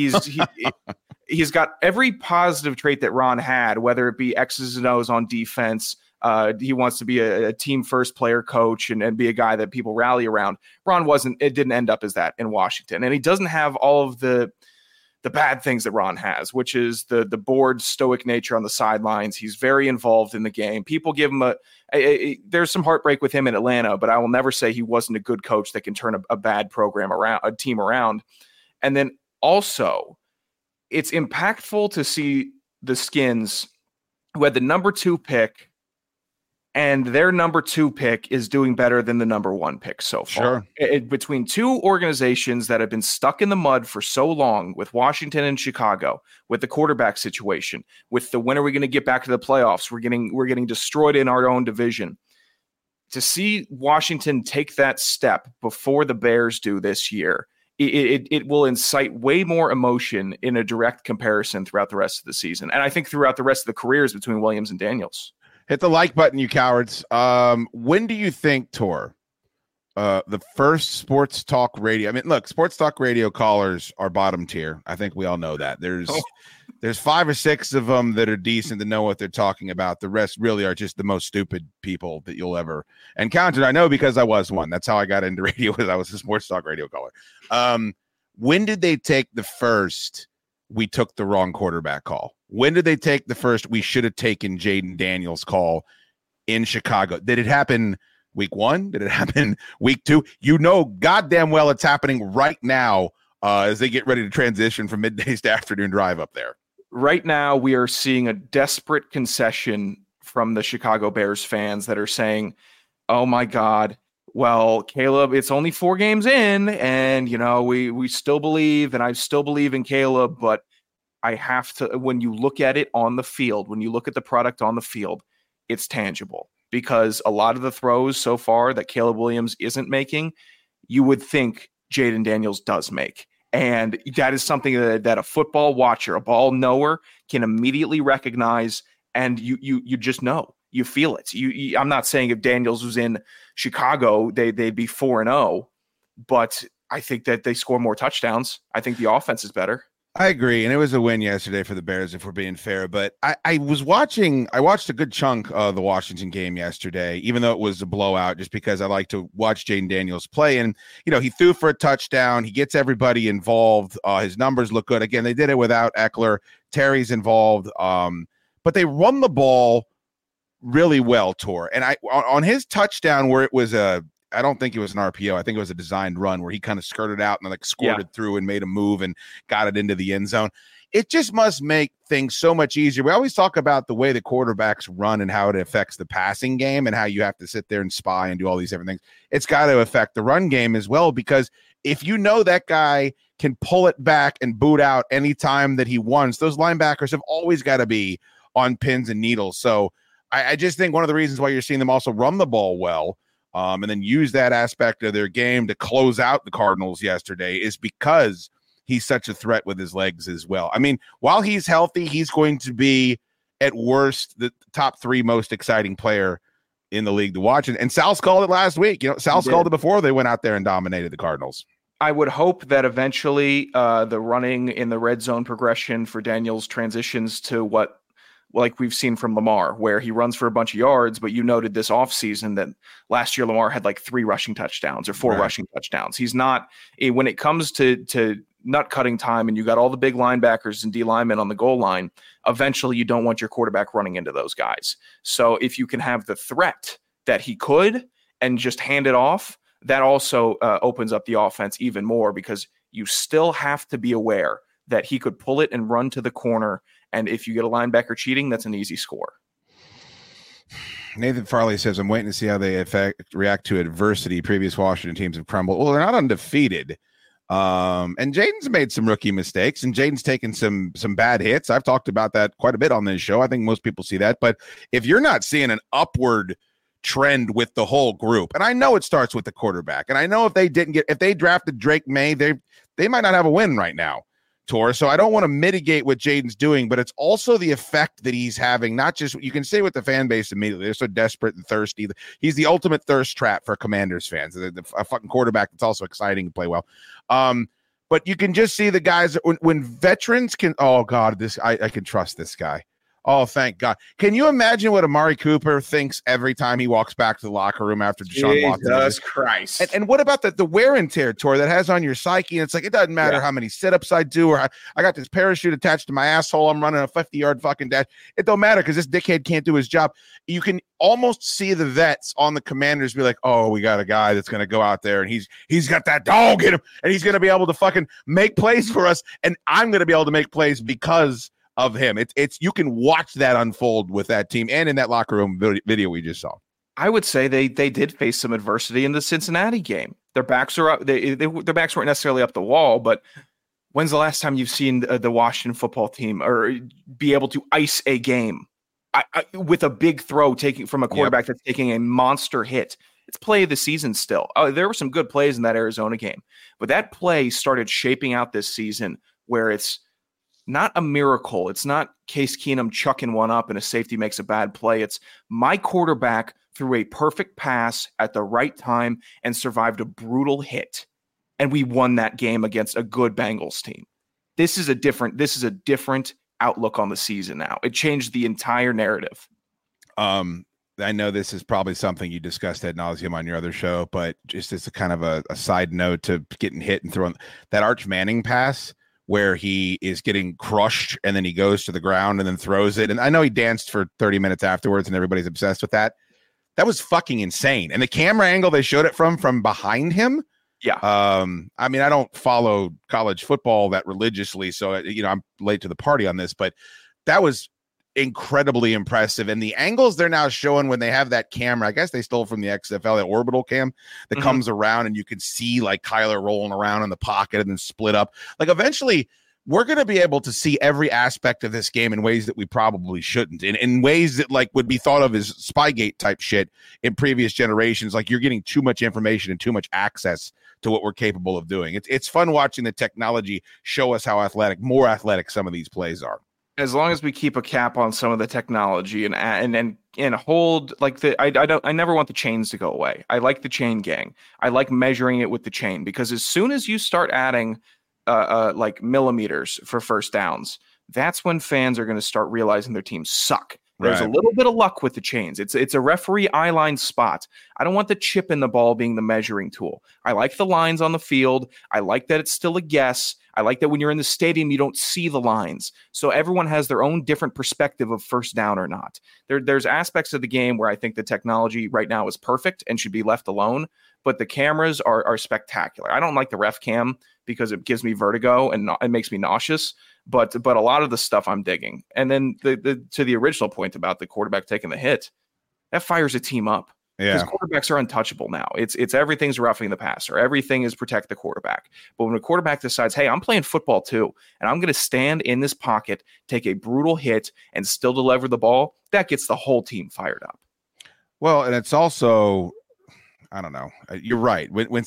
He's got every positive trait that Ron had, whether it be X's and O's on defense. He wants to be a team first player coach and be a guy that people rally around. Ron didn't end up as that in Washington. And he doesn't have all of the bad things that Ron has, which is the bored, stoic nature on the sidelines. He's very involved in the game. People give him there's some heartbreak with him in Atlanta, but I will never say he wasn't a good coach that can turn a bad program around, a team around. And then also, it's impactful to see the Skins, who had the number 2 pick, and their number 2 pick is doing better than the number 1 pick so far. Sure. Between two organizations that have been stuck in the mud for so long, with Washington and Chicago, with the quarterback situation, with the when are we going to get back to the playoffs? We're getting destroyed in our own division. To see Washington take that step before the Bears do this year, it will incite way more emotion in a direct comparison throughout the rest of the season. And I think throughout the rest of the careers between Williams and Daniels. Hit the like button, you cowards. When do you think, Tor, the first sports talk radio? I mean, look, sports talk radio callers are bottom tier. I think we all know that. There's 5 or 6 of them that are decent to know what they're talking about. The rest really are just the most stupid people that you'll ever encounter. I know because I was one. That's how I got into radio, was I was a sports talk radio caller. When did they take the first we took the wrong quarterback call? When did they take the first we should have taken Jaden Daniels call in Chicago? Did it happen week 1? Did it happen week 2? You know goddamn well it's happening right now as they get ready to transition from middays to afternoon drive up there. Right now, we are seeing a desperate concession from the Chicago Bears fans that are saying, oh my God, Well, Caleb, it's only 4 games in, and we still believe, and I still believe in Caleb, but I have to, when you look at it on the field, when you look at the product on the field, it's tangible, because a lot of the throws so far that Caleb Williams isn't making, you would think Jayden Daniels does make. And that is something that a football watcher, a ball knower, can immediately recognize, and you just know. You feel it. I'm not saying if Daniels was in Chicago, they'd be 4-0, but I think that they score more touchdowns. I think the offense is better. I agree, and it was a win yesterday for the Bears, if we're being fair. But I watched a good chunk of the Washington game yesterday, even though it was a blowout, just because I like to watch Jayden Daniels play. And he threw for a touchdown. He gets everybody involved. His numbers look good. Again, they did it without Eckler. Terry's involved, but they run the ball really well, Tor. And on his touchdown, where it was I don't think it was an RPO. I think it was a designed run where he kind of skirted out and squirted through and made a move and got it into the end zone. It just must make things so much easier. We always talk about the way the quarterbacks run and how it affects the passing game and how you have to sit there and spy and do all these different things. It's got to affect the run game as well, because if that guy can pull it back and boot out anytime that he wants, those linebackers have always got to be on pins and needles. So I just think one of the reasons why you're seeing them also run the ball well, and then use that aspect of their game to close out the Cardinals yesterday, is because he's such a threat with his legs as well. I mean, while he's healthy, he's going to be, at worst, the top 3 most exciting player in the league to watch. And Sal's called it last week. Sal's called it before they went out there and dominated the Cardinals. I would hope that eventually the running in the red zone progression for Daniels transitions to what, like we've seen from Lamar, where he runs for a bunch of yards, but you noted this offseason that last year Lamar had 3 rushing touchdowns or 4 rushing touchdowns. He's not, when it comes to nut cutting time and you got all the big linebackers and D linemen on the goal line, eventually you don't want your quarterback running into those guys. So if you can have the threat that he could and just hand it off, that also opens up the offense even more, because you still have to be aware that he could pull it and run to the corner. And if you get a linebacker cheating, that's an easy score. Nathan Farley says, I'm waiting to see how they react to adversity. Previous Washington teams have crumbled. Well, they're not undefeated. And Jayden's made some rookie mistakes, and Jayden's taken some bad hits. I've talked about that quite a bit on this show. I think most people see that. But if you're not seeing an upward trend with the whole group, and I know it starts with the quarterback, and I know if they drafted Drake May, they might not have a win right now, Tor. So I don't want to mitigate what Jayden's doing, but it's also the effect that he's having. Not just, you can say with the fan base immediately, they're so desperate and thirsty. He's the ultimate thirst trap for Commanders fans. A fucking quarterback that's also exciting to play well. But you can just see the guys when veterans can. Oh God, I can trust this guy. Oh, thank God. Can you imagine what Amari Cooper thinks every time he walks back to the locker room after Deshaun Watson? Jesus Christ. And what about the wear and tear, Tor, that has on your psyche? And it's like, it doesn't matter how many sit-ups I do, or I got this parachute attached to my asshole. I'm running a 50-yard fucking dash. It don't matter, because this dickhead can't do his job. You can almost see the vets on the Commanders be like, oh, we got a guy that's going to go out there, and he's got that dog in him, and he's going to be able to fucking make plays for us, and I'm going to be able to make plays because of him. It's you can watch that unfold with that team and in that locker room video we just saw. I would say they did face some adversity in the Cincinnati game. Their backs are up. Their backs weren't necessarily up the wall, but when's the last time you've seen the Washington football team or be able to ice a game with a big throw taking from a quarterback that's taking a monster hit? It's play of the season still. There were some good plays in that Arizona game, but that play started shaping out this season where it's not a miracle. It's not Case Keenum chucking one up and a safety makes a bad play. It's my quarterback threw a perfect pass at the right time and survived a brutal hit. And we won that game against a good Bengals team. This is a different outlook on the season now. It changed the entire narrative. I know this is probably something you discussed ad nauseum on your other show, but just as a kind of a side note to getting hit and throwing that Arch Manning pass, where he is getting crushed and then he goes to the ground and then throws it. And I know he danced for 30 minutes afterwards and everybody's obsessed with that. That was fucking insane. And the camera angle they showed it from behind him. Yeah. I mean, I don't follow college football that religiously, so I'm late to the party on this, but that was incredibly impressive. And the angles they're now showing when they have that camera, I guess they stole from the XFL, that orbital cam that comes around and you can see like Kyler rolling around in the pocket and then split up. Like eventually we're going to be able to see every aspect of this game in ways that we probably shouldn't, in ways that like would be thought of as Spygate type shit in previous generations. Like you're getting too much information and too much access to what we're capable of doing. It's fun watching the technology show us how more athletic some of these plays are. As long as we keep a cap on some of the technology and hold like I never want the chains to go away. I like the chain gang. I like measuring it with the chain, because as soon as you start adding like millimeters for first downs, that's when fans are going to start realizing their teams suck. There's a little bit of luck with the chains. It's a referee eye line spot. I don't want the chip in the ball being the measuring tool. I like the lines on the field. I like that it's still a guess. I like that when you're in the stadium, you don't see the lines. So everyone has their own different perspective of first down or not. There's aspects of the game where I think the technology right now is perfect and should be left alone, but the cameras are spectacular. I don't like the ref cam because it gives me vertigo and it makes me nauseous. But a lot of the stuff I'm digging. And then to the original point about the quarterback taking the hit, that fires a team up. Because quarterbacks are untouchable now. It's everything's roughing the passer. Everything is protect the quarterback. But when a quarterback decides, hey, I'm playing football too, and I'm going to stand in this pocket, take a brutal hit, and still deliver the ball, that gets the whole team fired up. Well, and it's also, I don't know. You're right.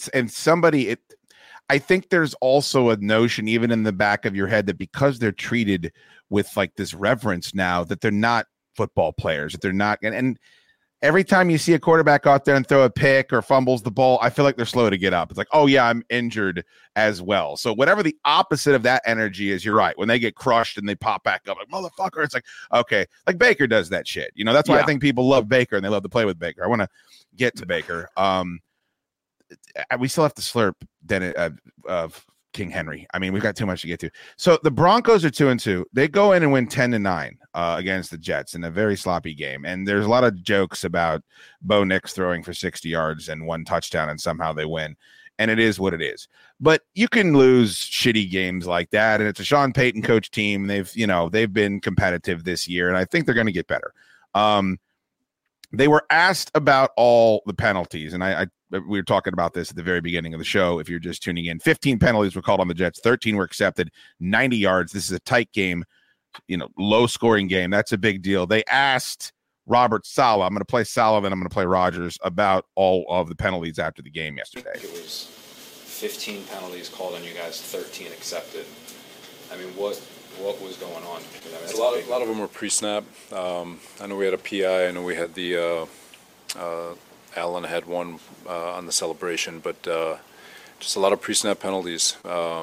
I think there's also a notion, even in the back of your head, that because they're treated with like this reverence now, that they're not football players, that they're not. And every time you see a quarterback out there and throw a pick or fumbles the ball, I feel like they're slow to get up. It's like, oh yeah, I'm injured as well. So whatever the opposite of that energy is, you're right. When they get crushed and they pop back up like, motherfucker, it's like, okay, like Baker does that shit. You know, that's why I think people love Baker and they love to play with Baker. I want to get to Baker. We still have to slurp of King Henry. I mean, we've got too much to get to. So the Broncos are 2-2. They go in and win 10-9 against the Jets in a very sloppy game. And there's a lot of jokes about Bo Nix throwing for 60 yards and 1 touchdown, and somehow they win. And it is what it is. But you can lose shitty games like that. And it's a Sean Payton coach team. They've been competitive this year, and I think they're going to get better. They were asked about all the penalties, and we were talking about this at the very beginning of the show. If you're just tuning in, 15 penalties were called on the Jets, 13 were accepted, 90 yards. This is a tight game, low scoring game. That's a big deal. They asked Robert Saleh, I'm going to play Saleh, then I'm going to play Rodgers, about all of the penalties after the game yesterday. It was 15 penalties called on you guys, 13 accepted. I mean, what was going on? A lot of them were pre-snap. I know we had a PI. I know we had the Allen had one on the celebration, but just a lot of pre-snap penalties,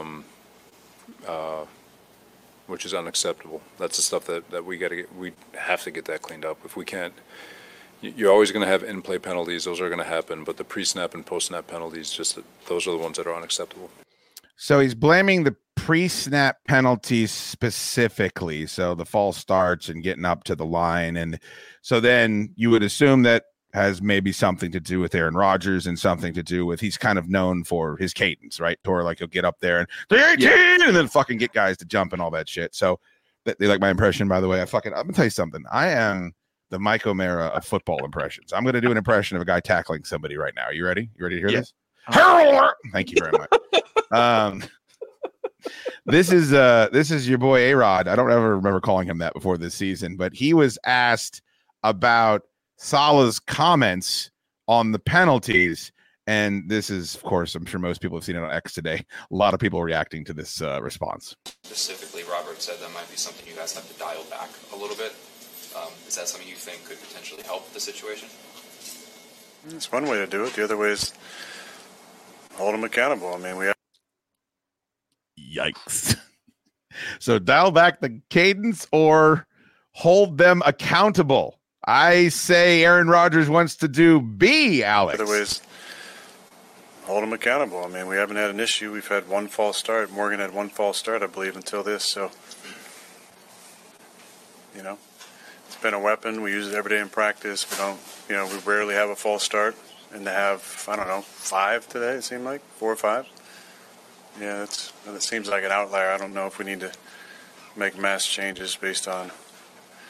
which is unacceptable. That's the stuff that we have to get that cleaned up. If we can't, you're always going to have in-play penalties. Those are going to happen, but the pre-snap and post-snap penalties, those are the ones that are unacceptable. So he's blaming the pre-snap penalties specifically. So the false starts and getting up to the line. And so then you would assume that has maybe something to do with Aaron Rodgers and something to do with, he's kind of known for his cadence, right? Or like he'll get up there and 18 and then fucking get guys to jump and all that shit. So they like my impression, by the way. I'm gonna tell you something. I am the Mike O'Mara of football impressions. I'm going to do an impression of a guy tackling somebody right now. You ready? You ready to hear this? Thank you very much. This is your boy A-Rod. I don't ever remember calling him that before this season, but he was asked about Saleh's comments on the penalties, and this is, of course, I'm sure most people have seen it on X today. A lot of people reacting to this response. Specifically, Robert said that might be something you guys have to dial back a little bit. Is that something you think could potentially help the situation? It's one way to do it. The other way is hold them accountable. I mean, we have. Yikes. So dial back the cadence or hold them accountable. I say Aaron Rodgers wants to do B, Alex. The other way is hold them accountable. I mean, we haven't had an issue. We've had one false start. Morgan had one false start, I believe, until this. So, it's been a weapon. We use it every day in practice. We don't, we rarely have a false start. And to have, 5 today, it seemed like 4 or 5. Yeah, it seems like an outlier. I don't know if we need to make mass changes based on,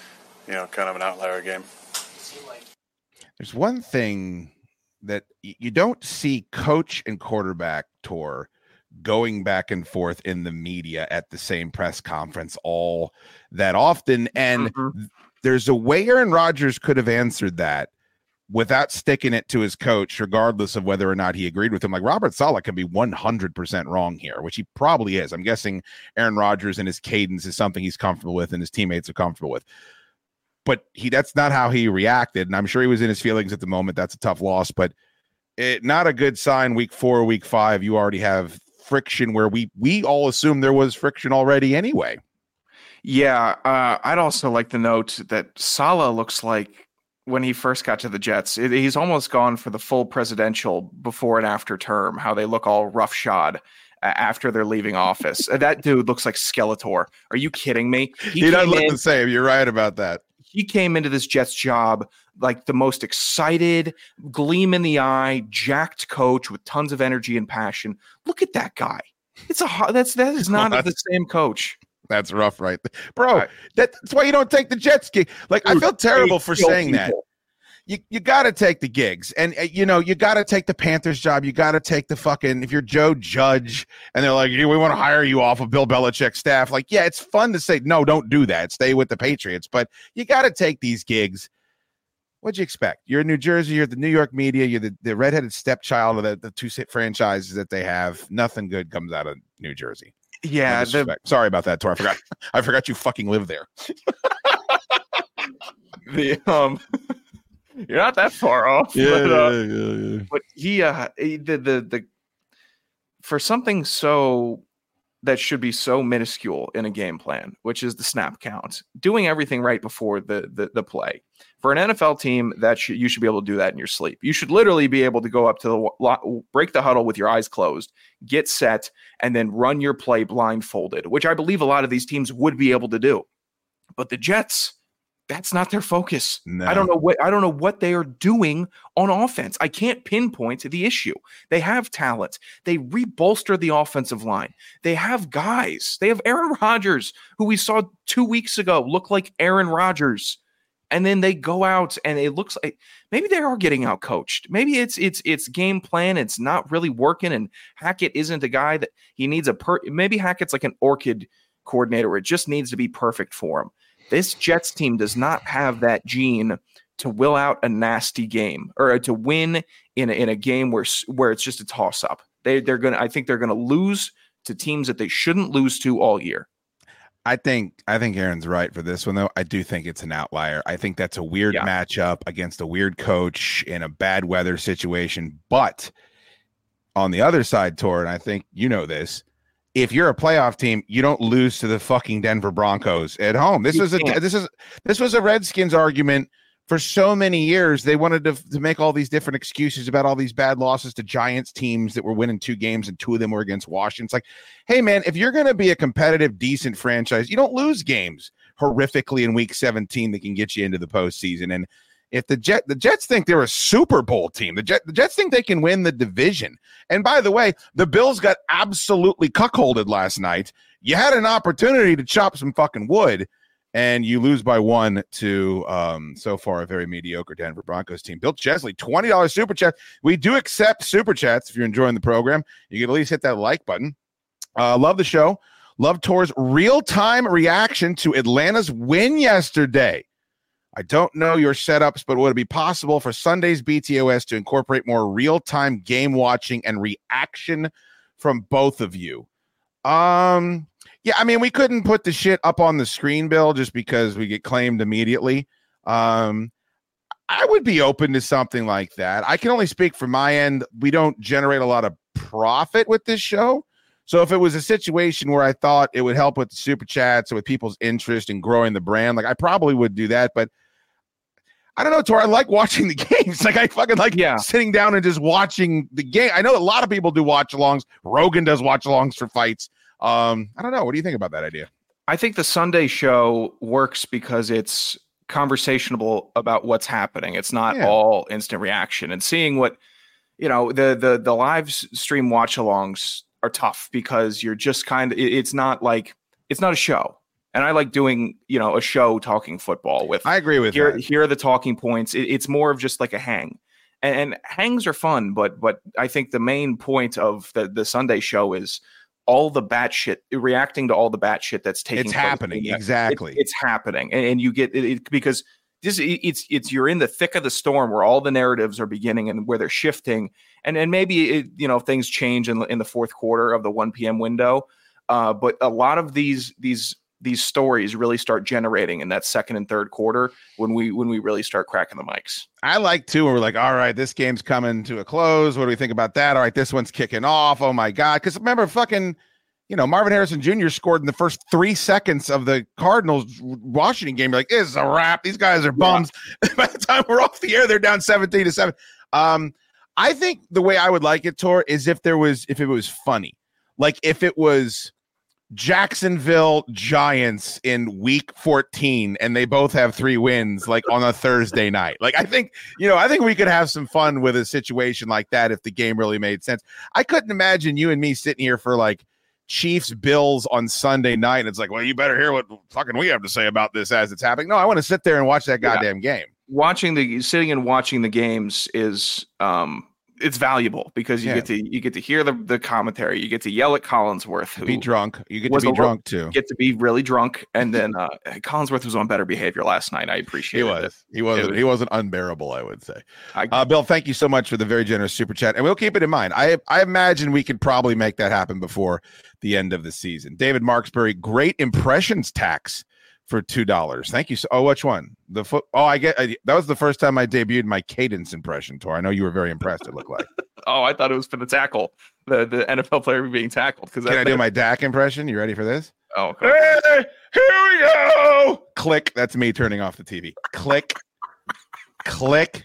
kind of an outlier game. There's one thing that you don't see coach and quarterback Tor going back and forth in the media at the same press conference all that often. And there's a way Aaron Rodgers could have answered that without sticking it to his coach, regardless of whether or not he agreed with him. Like Robert Saleh can be 100% wrong here, which he probably is. I'm guessing Aaron Rodgers and his cadence is something he's comfortable with and his teammates are comfortable with. But that's not how he reacted. And I'm sure he was in his feelings at the moment. That's a tough loss, but not a good sign. Week 4, week 5, you already have friction where we all assume there was friction already anyway. Yeah. I'd also like to note that Saleh looks like when he first got to the Jets, he's almost gone for the full presidential before and after term, how they look all roughshod after they're leaving office. That dude looks like Skeletor. Are you kidding me? He doesn't look the same. You're right about that. He came into this Jets job like the most excited, gleam in the eye, jacked coach with tons of energy and passion. Look at that guy. That is not the same coach. That's rough, right, bro. That's why you don't take the Jets gig. Like, dude, I feel terrible for saying that. You got to take the gigs, and you got to take the Panthers job. You got to take the fucking, if you're Joe Judge and they're like, we want to hire you off of Bill Belichick's staff. Like, yeah, it's fun to say no, don't do that. Stay with the Patriots, but you got to take these gigs. What'd you expect? You're in New Jersey. You're the New York media. You're the redheaded stepchild of the two franchises that they have. Nothing good comes out of New Jersey. Yeah. Sorry about that, Tor. I forgot you fucking live there. You're not that far off. Yeah. But he for something so that should be so minuscule in a game plan, which is the snap count, doing everything right before the play. For an NFL team, you should be able to do that in your sleep. You should literally be able to go up to break the huddle with your eyes closed, get set, and then run your play blindfolded, which I believe a lot of these teams would be able to do. But the Jets, that's not their focus. No. I don't know what they are doing on offense. I can't pinpoint the issue. They have talent. They rebolster the offensive line. They have guys. They have Aaron Rodgers, who we saw 2 weeks ago look like Aaron Rodgers. And then they go out and it looks like maybe they are getting out coached. Maybe it's game plan. It's not really working. And Hackett isn't a guy that he needs maybe Hackett's like an orchid coordinator where it just needs to be perfect for him. This Jets team does not have that gene to will out a nasty game or to win in a game where it's just a toss up. I think they're gonna lose to teams that they shouldn't lose to all year. I think Aaron's right for this one, though. I do think it's an outlier. I think that's a weird matchup against a weird coach in a bad weather situation. But on the other side, Tor, and I think you know this, if you're a playoff team, you don't lose to the fucking Denver Broncos at home. This was a Redskins argument for so many years. They wanted to make all these different excuses about all these bad losses to Giants teams that were winning 2 games and 2 of them were against Washington. It's like, hey man, if you're going to be a competitive, decent franchise, you don't lose games horrifically in week 17 that can get you into the postseason. And if the Jets think they're a Super Bowl team, the Jets think they can win the division. And by the way, the Bills got absolutely cuckolded last night. You had an opportunity to chop some fucking wood, and you lose by 1 to so far a very mediocre Denver Broncos team. Bill Chesley, $20 super chat. We do accept super chats if you're enjoying the program. You can at least hit that like button. Love the show. Love Tor's real-time reaction to Atlanta's win yesterday. I don't know your setups, but would it be possible for Sunday's BTOS to incorporate more real-time game watching and reaction from both of you? Yeah, I mean, we couldn't put the shit up on the screen, Bill, just because we get claimed immediately. I would be open to something like that. I can only speak from my end. We don't generate a lot of profit with this show. So if it was a situation where I thought it would help with the super chats or with people's interest in growing the brand, like I probably would do that. But I don't know, Tor. I like watching the games. Like I fucking like sitting down and just watching the game. I know a lot of people do watch-alongs. Rogan does watch-alongs for fights. I don't know. What do you think about that idea? I think the Sunday show works because it's conversational about what's happening. It's not all instant reaction. And seeing what, the live stream watch-alongs are tough because you're just it's not a show. And I like doing, a show talking football with. I agree with that. Here are the talking points. It's more of just like a hang. And hangs are fun, but I think the main point of the Sunday show is all the batshit, reacting to all the batshit that's taking place. It's happening. Exactly. It's happening. And you get it because you're in the thick of the storm where all the narratives are beginning and where they're shifting. And maybe, things change in the fourth quarter of the 1 p.m. window. But a lot of these stories really start generating in that second and third quarter when we really start cracking the mics. I like too, when we're like, all right, this game's coming to a close. What do we think about that? All right, this one's kicking off. Oh my God. Because remember, Marvin Harrison Jr. scored in the first 3 seconds of the Cardinals Washington game. You're like, this is a wrap. These guys are bums. Yeah. By the time we're off the air, they're down 17-7. I think the way I would like it, Tor, is if it was funny. Like if it was Jacksonville Giants in week 14 and they both have 3 wins like on a Thursday night. Like I think we could have some fun with a situation like that if the game really made sense. I couldn't imagine you and me sitting here for like Chiefs Bills on Sunday night and it's like, well, you better hear what fucking we have to say about this as it's happening. No, I want to sit there and watch that goddamn game. Sitting and watching the games is it's valuable because you get to hear the commentary. You get to yell at Collinsworth. Be drunk. You get to be drunk too. Get to be really drunk. And then Collinsworth was on better behavior last night. I appreciate it. He wasn't unbearable, I would say. Bill, thank you so much for the very generous super chat. And we'll keep it in mind. I imagine we could probably make that happen before the end of the season. David Marksbury, great impressions tax for $2. Thank you. Oh, which one? That was the first time I debuted my cadence impression, Tor. I know you were very impressed, it looked like. Oh, I thought it was for the tackle, the NFL player being tackled. Can I do my Dak impression? You ready for this? Oh, okay. Hey, here we go. Click. That's me turning off the TV. Click. Click.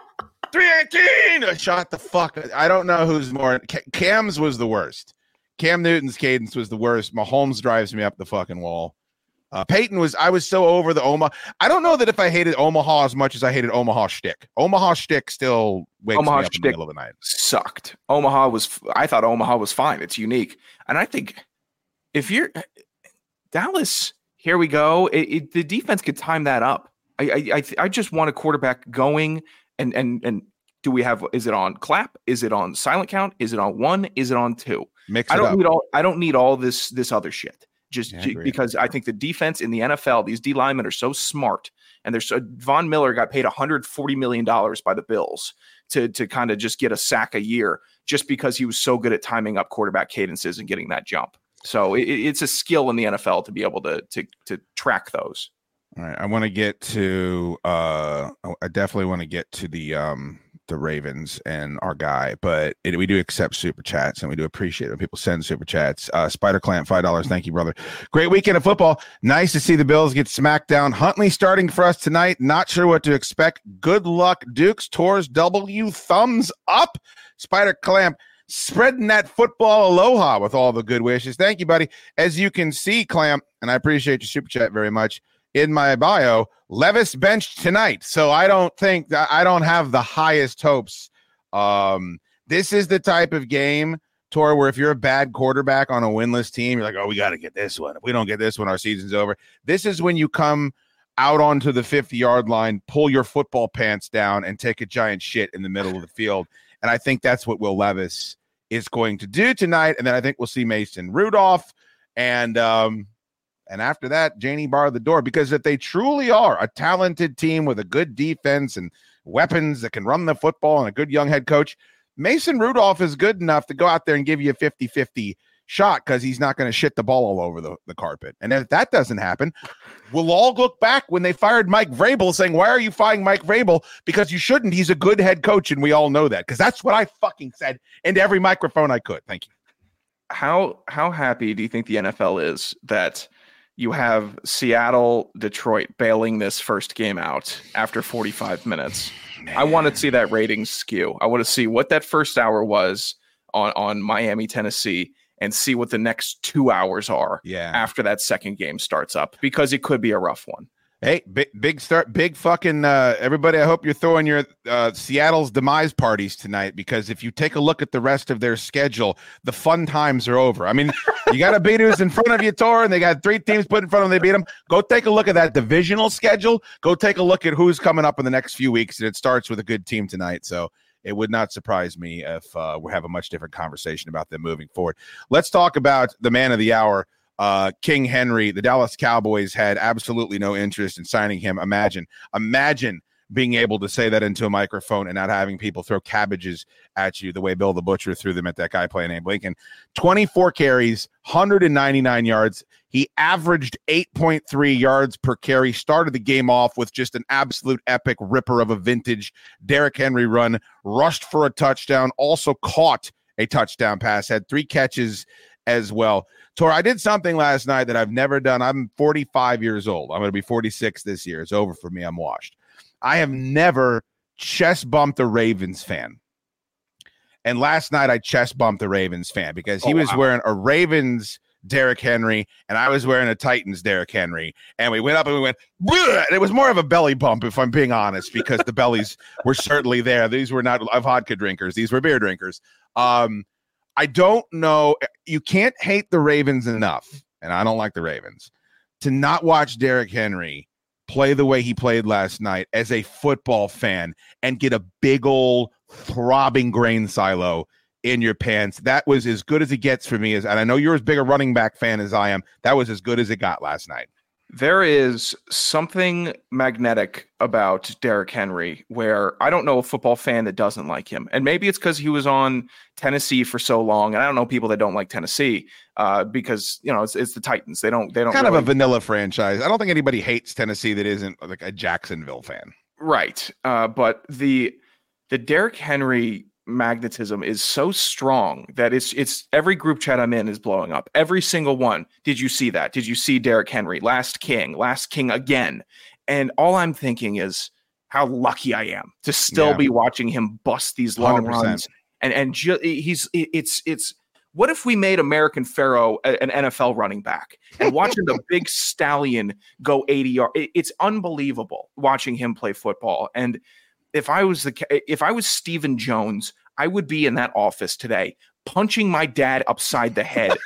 318. Shut the fuck. I don't know who's more. Cam's was the worst. Cam Newton's cadence was the worst. Mahomes drives me up the fucking wall. Peyton I was so over the Omaha. I don't know that if I hated Omaha as much as I hated Omaha shtick. Omaha shtick still wakes me up in the middle of the night. Sucked. I thought Omaha was fine. It's unique. And I think if you're Dallas, here we go. The defense could time that up. I just want a quarterback going and do we have, is it on clap? Is it on silent count? Is it on 1? Is it on 2? I don't need all this other shit. Because I think the defense in the NFL, these D linemen are so smart, and Von Miller got paid $140 million by the Bills to kind of just get a sack a year just because he was so good at timing up quarterback cadences and getting that jump. So it's a skill in the NFL to be able to track those. All right, I want to get to I definitely want to get to the Ravens and our guy, but we do accept super chats and we do appreciate it when people send super chats. Spider Clamp, $5. Thank you, brother. Great weekend of football. Nice to see the Bills get smacked down. Huntley starting for us tonight. Not sure what to expect. Good luck, Dukes. Tours W. Thumbs up. Spider Clamp spreading that football aloha with all the good wishes. Thank you, buddy. As you can see, Clamp, and I appreciate your super chat very much. In my bio, Levis benched tonight, so I don't have the highest hopes. This is the type of game, Tor, where if you're a bad quarterback on a winless team, you're like, oh, we got to get this one. If we don't get this one, our season's over. This is when you come out onto the 50-yard line, pull your football pants down, and take a giant shit in the middle of the field. And I think that's what Will Levis is going to do tonight. And then I think we'll see Mason Rudolph and after that, Janie bar the door, because if they truly are a talented team with a good defense and weapons that can run the football and a good young head coach, Mason Rudolph is good enough to go out there and give you a 50-50 shot because he's not going to shit the ball all over the carpet. And if that doesn't happen, we'll all look back when they fired Mike Vrabel saying, why are you firing Mike Vrabel? Because you shouldn't. He's a good head coach, and we all know that because that's what I fucking said into every microphone I could. Thank you. How happy do you think the NFL is that you have Seattle, Detroit bailing this first game out after 45 minutes? Man. I want to see that ratings skew. I want to see what that first hour was on Miami, Tennessee, and see what the next 2 hours are after that second game starts up, because it could be a rough one. Hey, big start, big fucking everybody. I hope you're throwing your Seattle's demise parties tonight, because if you take a look at the rest of their schedule, the fun times are over. I mean, you got to beat who's in front of you, Tor, and they got 3 teams put in front of them. They beat them. Go take a look at that divisional schedule. Go take a look at who's coming up in the next few weeks, and it starts with a good team tonight. So it would not surprise me if we have a much different conversation about them moving forward. Let's talk about the man of the hour. King Henry. The Dallas Cowboys had absolutely no interest in signing him. Imagine being able to say that into a microphone and not having people throw cabbages at you the way Bill the Butcher threw them at that guy playing named Lincoln. 24 carries, 199 yards. He averaged 8.3 yards per carry. Started the game off with just an absolute epic ripper of a vintage Derrick Henry run. Rushed for a touchdown. Also caught a touchdown pass. Had 3 catches as well. Tor, I did something last night that I've never done. I'm 45 years old. I'm going to be 46 this year. It's over for me. I'm washed. I have never chest bumped a Ravens fan. And last night I chest bumped a Ravens fan because he was wearing a Ravens Derrick Henry and I was wearing a Titans Derrick Henry. And we went up and we went, bleh! And it was more of a belly bump, if I'm being honest, because the bellies were certainly there. These were not vodka drinkers. These were beer drinkers. I don't know. You can't hate the Ravens enough, and I don't like the Ravens, to not watch Derrick Henry play the way he played last night as a football fan and get a big old throbbing grain silo in your pants. That was as good as it gets for me. And I know you're as big a running back fan as I am. That was as good as it got last night. There is something magnetic about Derrick Henry where I don't know a football fan that doesn't like him. And maybe it's because he was on Tennessee for so long. And I don't know people that don't like Tennessee because, you know, it's the Titans. They don't kind really... of a vanilla franchise. I don't think anybody hates Tennessee that isn't like a Jacksonville fan. Right. But the Derrick Henry magnetism is so strong that it's every group chat I'm in is blowing up. Every single one. Did you see that? Did you see Derrick Henry? Last king again. And all I'm thinking is how lucky I am to still be watching him bust these long 100%. Runs. And it's what if we made American Pharaoh an NFL running back and watching the big stallion go 80 yards? It's unbelievable watching him play football. And if I was Stephen Jones, I would be in that office today, punching my dad upside the head,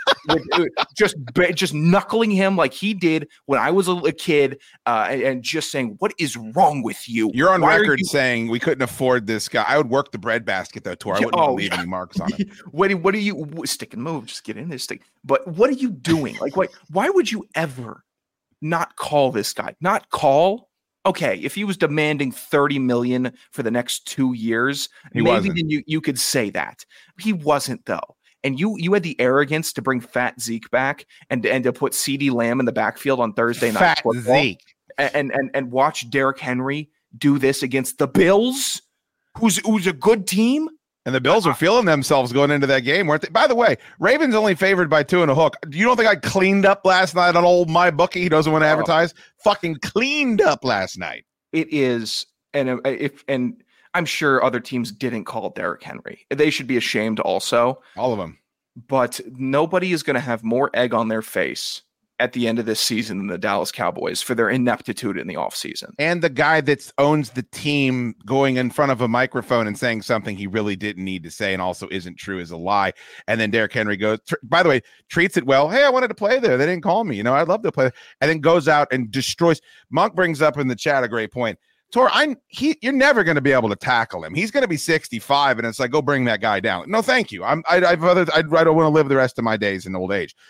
just knuckling him like he did when I was a kid, and just saying, "What is wrong with you?" You're on record saying we couldn't afford this guy. I would work the breadbasket though, Tor. I wouldn't leave any marks on it. What are you stick and move? Just get in there, stick. But what are you doing? Like, why would you ever not call this guy? Not call. Okay, if he was demanding $30 million for the next 2 years, maybe then you could say that. He wasn't though, and you had the arrogance to bring Fat Zeke back and to put CeeDee Lamb in the backfield on Thursday night Fat football, Zeke, and watch Derrick Henry do this against the Bills, who's a good team. And the Bills are feeling themselves going into that game, weren't they? By the way, Ravens only favored by 2.5. You don't think I cleaned up last night on old my bookie? He doesn't want to advertise. Fucking cleaned up last night. It is, and I'm sure other teams didn't call Derrick Henry. They should be ashamed also. All of them. But nobody is going to have more egg on their face at the end of this season than the Dallas Cowboys for their ineptitude in the offseason. And the guy that owns the team going in front of a microphone and saying something he really didn't need to say and also isn't true is a lie. And then Derrick Henry goes, by the way, treats it well. Hey, I wanted to play there. They didn't call me. You know, I'd love to play. And then goes out and destroys. Monk brings up in the chat a great point. Tor, you're never going to be able to tackle him. He's going to be 65, and it's like, go bring that guy down. No, thank you. I don't want to live the rest of my days in old age.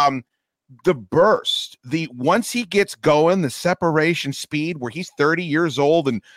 The burst, once he gets going, the separation speed where he's 30 years old and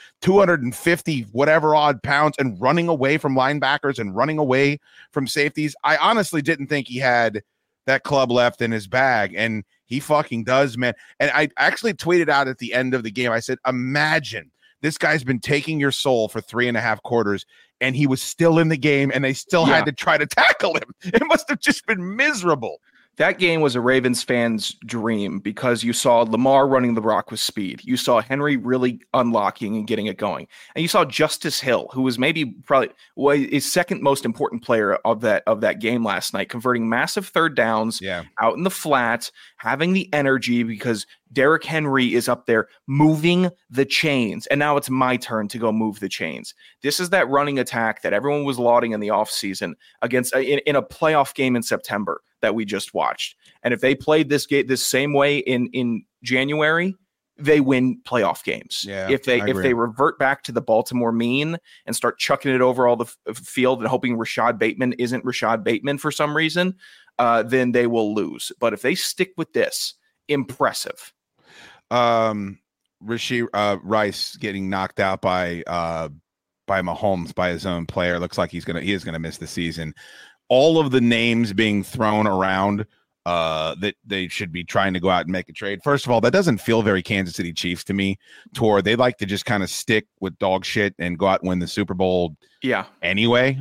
250 whatever odd pounds and running away from linebackers and running away from safeties. I honestly didn't think he had that club left in his bag, and he fucking does, man. And I actually tweeted out at the end of the game, I said, imagine this guy's been taking your soul for 3.5 quarters and he was still in the game and they still had to try to tackle him. It must have just been miserable. That game was a Ravens fan's dream because you saw Lamar running the rock with speed. You saw Henry really unlocking and getting it going. And you saw Justice Hill, who was probably his second most important player of that game last night, converting massive third downs out in the flat, having the energy because Derrick Henry is up there moving the chains. And now it's my turn to go move the chains. This is that running attack that everyone was lauding in the offseason against in a playoff game in September that we just watched. And if they played this game this same way in January, they win playoff games. Yeah, if they revert back to the Baltimore mean and start chucking it over all the field and hoping Rashad Bateman isn't Rashad Bateman for some reason, then they will lose. But if they stick with this, impressive. Rashee Rice getting knocked out by Mahomes by his own player. Looks like he is gonna miss the season. All of the names being thrown around that they should be trying to go out and make a trade. First of all, that doesn't feel very Kansas City Chiefs to me. They like to just kind of stick with dog shit and go out and win the Super Bowl. Yeah. Anyway,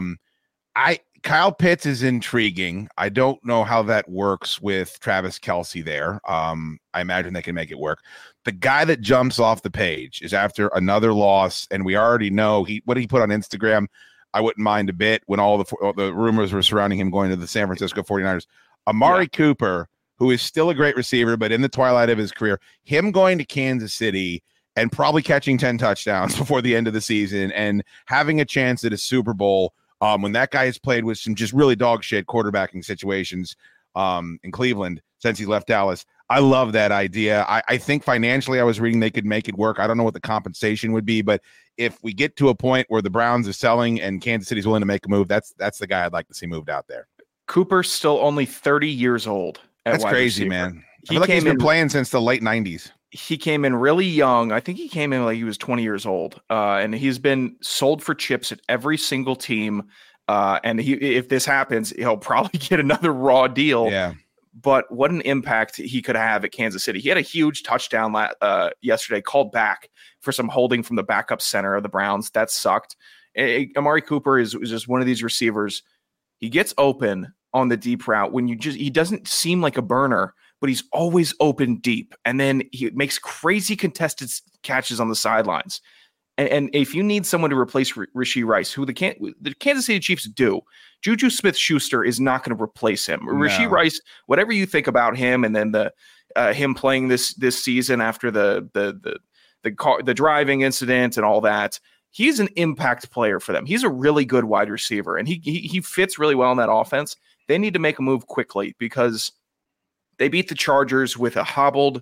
Kyle Pitts is intriguing. I don't know how that works with Travis Kelce there. I imagine they can make it work. The guy that jumps off the page is after another loss, and we already know what he put on Instagram. I wouldn't mind a bit when all the rumors were surrounding him going to the San Francisco 49ers. Amari Cooper, who is still a great receiver, but in the twilight of his career, him going to Kansas City and probably catching 10 touchdowns before the end of the season and having a chance at a Super Bowl when that guy has played with some just really dog shit quarterbacking situations in Cleveland since he left Dallas. I love that idea. I think financially I was reading they could make it work. I don't know what the compensation would be, but if we get to a point where the Browns are selling and Kansas City's willing to make a move, that's the guy I'd like to see moved out there. Cooper's still only 30 years old. That's crazy, man. I feel like he's been playing since the late 90s. He came in really young. I think he came in like he was 20 years old. And he's been sold for chips at every single team. And if this happens, he'll probably get another raw deal. Yeah. But what an impact he could have at Kansas City. He had a huge touchdown yesterday, called back for some holding from the backup center of the Browns. That sucked. Amari Cooper is just one of these receivers. He gets open on the deep route he doesn't seem like a burner, but he's always open deep. And then he makes crazy contested catches on the sidelines. And if you need someone to replace Rashee Rice, who the Kansas City Chiefs do, Juju Smith-Schuster is not going to replace him. No. Rashee Rice, whatever you think about him, and then him playing this season after the driving incident and all that, he's an impact player for them. He's a really good wide receiver, and he fits really well in that offense. They need to make a move quickly because they beat the Chargers with a hobbled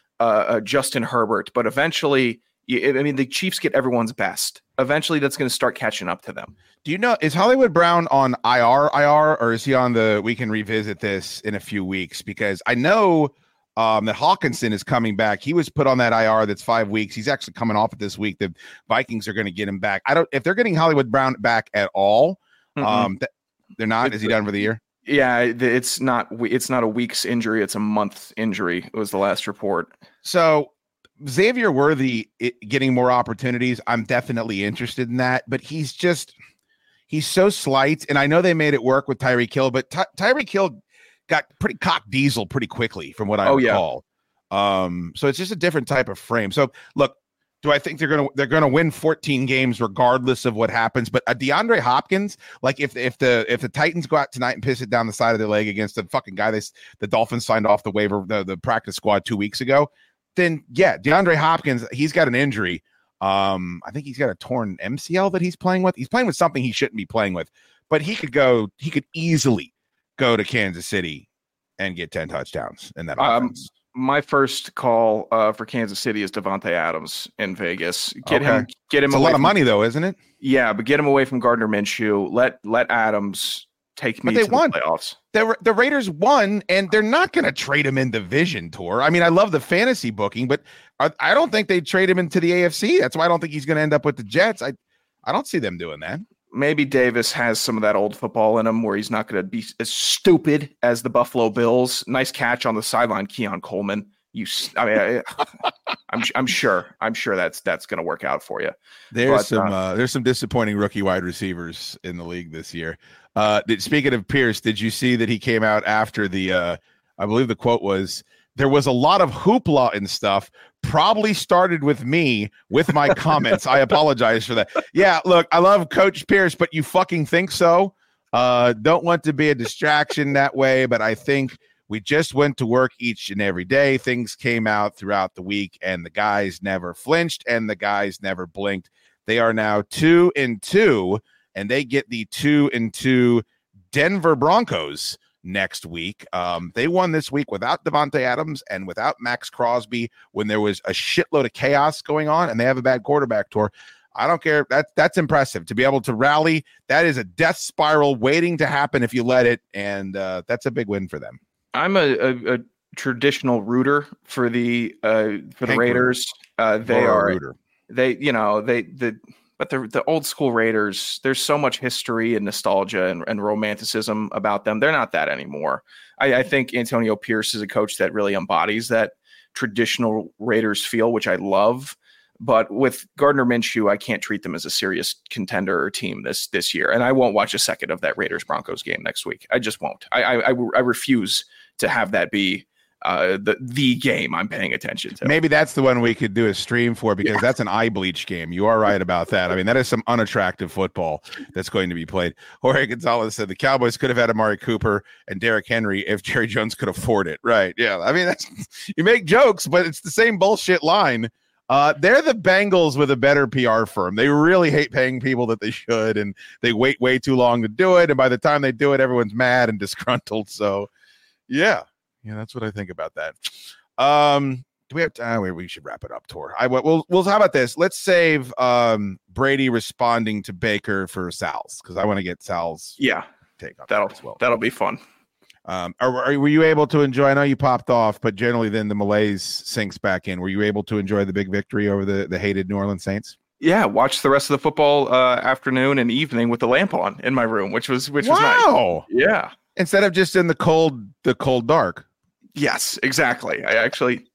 Justin Herbert, but eventually. The Chiefs get everyone's best. Eventually, that's going to start catching up to them. Do you know, is Hollywood Brown on IR, or is he on we can revisit this in a few weeks? Because I know that Hawkinson is coming back. He was put on that IR that's 5 weeks. He's actually coming off it this week. The Vikings are going to get him back. If they're getting Hollywood Brown back at all, they're not. Is he done for the year? Yeah, it's not a week's injury. It's a month's injury. It was the last report. So Xavier Worthy getting more opportunities, I'm definitely interested in that, but he's so slight, and I know they made it work with Tyreek Hill, but Tyreek Hill got pretty cock diesel pretty quickly from what I recall. So it's just a different type of frame. So look, do I think they're gonna win 14 games regardless of what happens? But DeAndre Hopkins, like if the Titans go out tonight and piss it down the side of their leg against the fucking guy the Dolphins signed off the waiver, the practice squad 2 weeks ago, then yeah, DeAndre Hopkins, he's got an injury. I think he's got a torn MCL that he's playing with. He's playing with something he shouldn't be playing with, but he could easily go to Kansas City and get 10 touchdowns in that offense. My first call for Kansas City is Devontae Adams in Vegas. Get him. It's a lot of money though, isn't it? Yeah, but get him away from Gardner Minshew. Let Adams take me to the playoffs. The Raiders won, and they're not going to trade him in the division tour. I mean, I love the fantasy booking, but I don't think they trade him into the AFC. That's why I don't think he's going to end up with the Jets. I don't see them doing that. Maybe Davis has some of that old football in him where he's not going to be as stupid as the Buffalo Bills. Nice catch on the sideline, Keon Coleman. I'm sure that's going to work out for you. There's some disappointing rookie wide receivers in the league this year. Speaking of Pierce, did you see that he came out after the I believe the quote was, there was a lot of hoopla and stuff, probably started with me with my comments. I apologize for that. Yeah, look, I love Coach Pierce, but you fucking think so? Don't want to be a distraction that way, but I think we just went to work each and every day. Things came out throughout the week, and the guys never flinched, and the guys never blinked. They are now 2-2, and they get the 2-2 Denver Broncos next week. They won this week without Devontae Adams and without Max Crosby when there was a shitload of chaos going on, and they have a bad quarterback tour. I don't care. That's impressive to be able to rally. That is a death spiral waiting to happen if you let it, and that's a big win for them. I'm a traditional rooter for the Raiders. But the old school Raiders, there's so much history and nostalgia and romanticism about them. They're not that anymore. I think Antonio Pierce is a coach that really embodies that traditional Raiders feel, which I love. But with Gardner Minshew, I can't treat them as a serious contender or team this year. And I won't watch a second of that Raiders-Broncos game next week. I just won't. I refuse to have that be the game I'm paying attention to. Maybe that's the one we could do a stream for, because that's an eye bleach game. You are right about that. I mean, that is some unattractive football that's going to be played. Jorge Gonzalez said the Cowboys could have had Amari Cooper and Derrick Henry if Jerry Jones could afford it. Right. Yeah. I mean, you make jokes, but it's the same bullshit line. They're the Bengals with a better PR firm. They really hate paying people that they should, and they wait way too long to do it. And by the time they do it, everyone's mad and disgruntled. So yeah, that's what I think about that. Do we have time? We should wrap it up, Tor. We'll how about this? Let's save Brady responding to Baker for Sal's, because I want to get Sal's take on that as well. That'll be fun. Were you able to enjoy? I know you popped off, but generally then the malaise sinks back in. Were you able to enjoy the big victory over the hated New Orleans Saints? Yeah, watched the rest of the football afternoon and evening with the lamp on in my room, which was nice. Yeah, instead of just in the cold dark. Yes, exactly. I actually,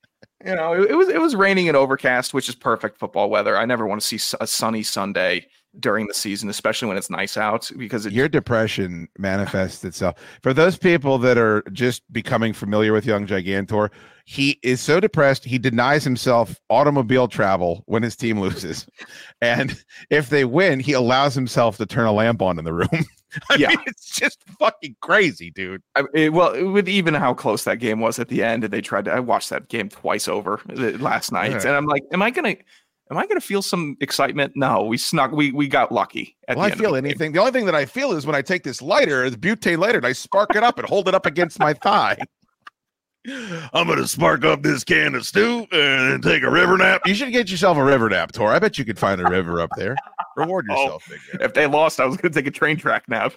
it was raining and overcast, which is perfect football weather. I never want to see a sunny Sunday during the season, especially when it's nice out, because your depression manifests itself. For those people that are just becoming familiar with Young Gigantor, he is so depressed he denies himself automobile travel when his team loses, and if they win, he allows himself to turn a lamp on in the room. I mean, it's just fucking crazy, dude. With even how close that game was at the end, and I watched that game twice over last night, and I'm like, am I gonna feel some excitement? No, we got lucky. I feel anything. The only thing that I feel is when I take this lighter, the butane lighter, and I spark it up and hold it up against my thigh. I'm gonna spark up this can of stew and take a river nap. You should get yourself a river nap, Tor. I bet you could find a river up there. Reward yourself. Big man. If they lost, I was gonna take a train track nap.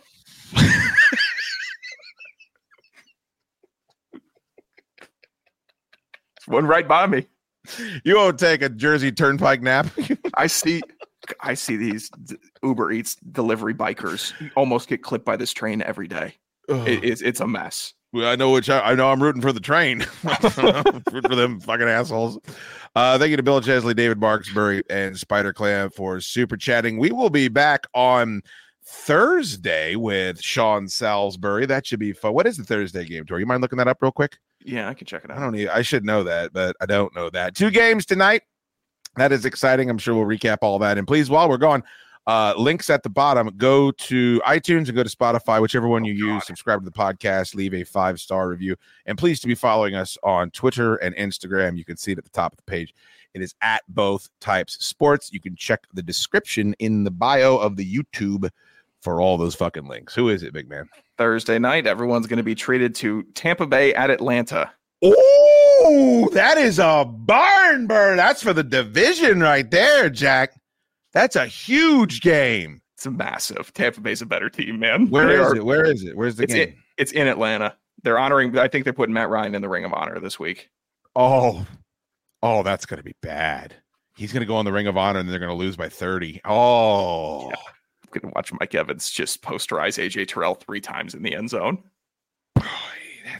One right by me. You won't take a Jersey Turnpike nap. I see these Uber Eats delivery bikers almost get clipped by this train every day. It's a mess. Well, I know I'm rooting for the train. Root for them fucking assholes. Thank you to Bill Chesley, David Marksbury, and Spider Clam for super chatting. We will be back on Thursday with Sean Salisbury. That should be fun. What is the Thursday game, Tor? You mind looking that up real quick? Yeah, I can check it out. I should know that, but I don't know that. 2 games tonight. That is exciting. I'm sure we'll recap all that. And please, while we're gone, links at the bottom. Go to iTunes and go to Spotify, whichever one you use. Subscribe to the podcast. Leave a 5-star review. And please to be following us on Twitter and Instagram. You can see it at the top of the page. It is at Both Types Sports. You can check the description in the bio of the YouTube for all those fucking links. Who is it, big man? Thursday night, everyone's going to be treated to Tampa Bay at Atlanta. Oh, that is a barn burner. That's for the division right there, Jack. That's a huge game. It's a massive. Tampa Bay's a better team, man. Where is it? Where's the game? It's in Atlanta. They're honoring, I think they're putting Matt Ryan in the Ring of Honor this week. Oh, that's going to be bad. He's going to go in the Ring of Honor and they're going to lose by 30. Oh. Yeah. I'm going to watch Mike Evans just posterize AJ Terrell 3 times in the end zone. Boy,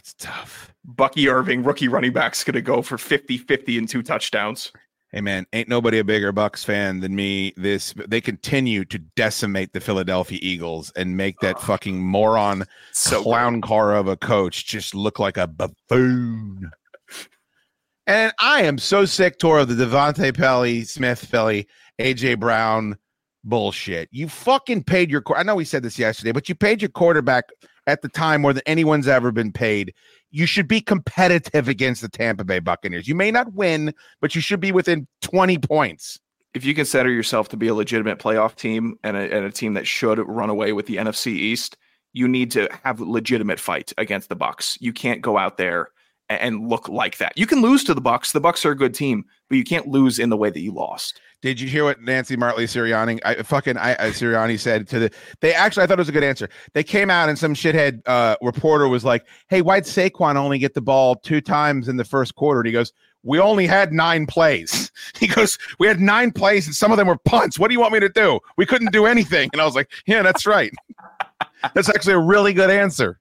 That's tough. Bucky Irving, rookie running back's going to go for 50-50 and 2 touchdowns. Hey, man, ain't nobody a bigger Bucs fan than me. They continue to decimate the Philadelphia Eagles and make that fucking moron clown car of a coach just look like a buffoon. And I am so sick, Tor, of the Devontae Pelly, Smith Pelly, A.J. Brown bullshit. You fucking paid your – I know we said this yesterday, but you paid your quarterback at the time more than anyone's ever been paid. You should be competitive against the Tampa Bay Buccaneers. You may not win, but you should be within 20 points. If you consider yourself to be a legitimate playoff team and a team that should run away with the NFC East, you need to have a legitimate fight against the Bucs. You can't go out there and look like that. You can lose to the Bucs. The Bucs are a good team, but you can't lose in the way that you lost. Did you hear what Nancy Martley Sirianni Sirianni said to they actually, I thought it was a good answer. They came out and some shithead reporter was like, hey, why'd Saquon only get the ball 2 times in the first quarter? And he goes, we only had 9 plays. He goes, we had 9 plays and some of them were punts. What do you want me to do? We couldn't do anything. And I was like, yeah, that's right. That's actually a really good answer.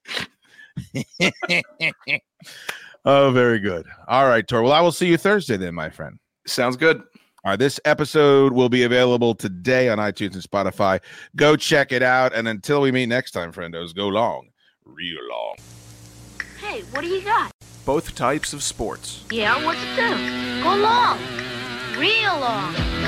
Oh, very good. All right, Tor. Well, I will see you Thursday then, my friend. Sounds good. All right, this episode will be available today on iTunes and Spotify. Go check it out. And until we meet next time, friendos, go long, real long. Hey, what do you got? Both types of sports. Yeah, what's it do? Go long, real long.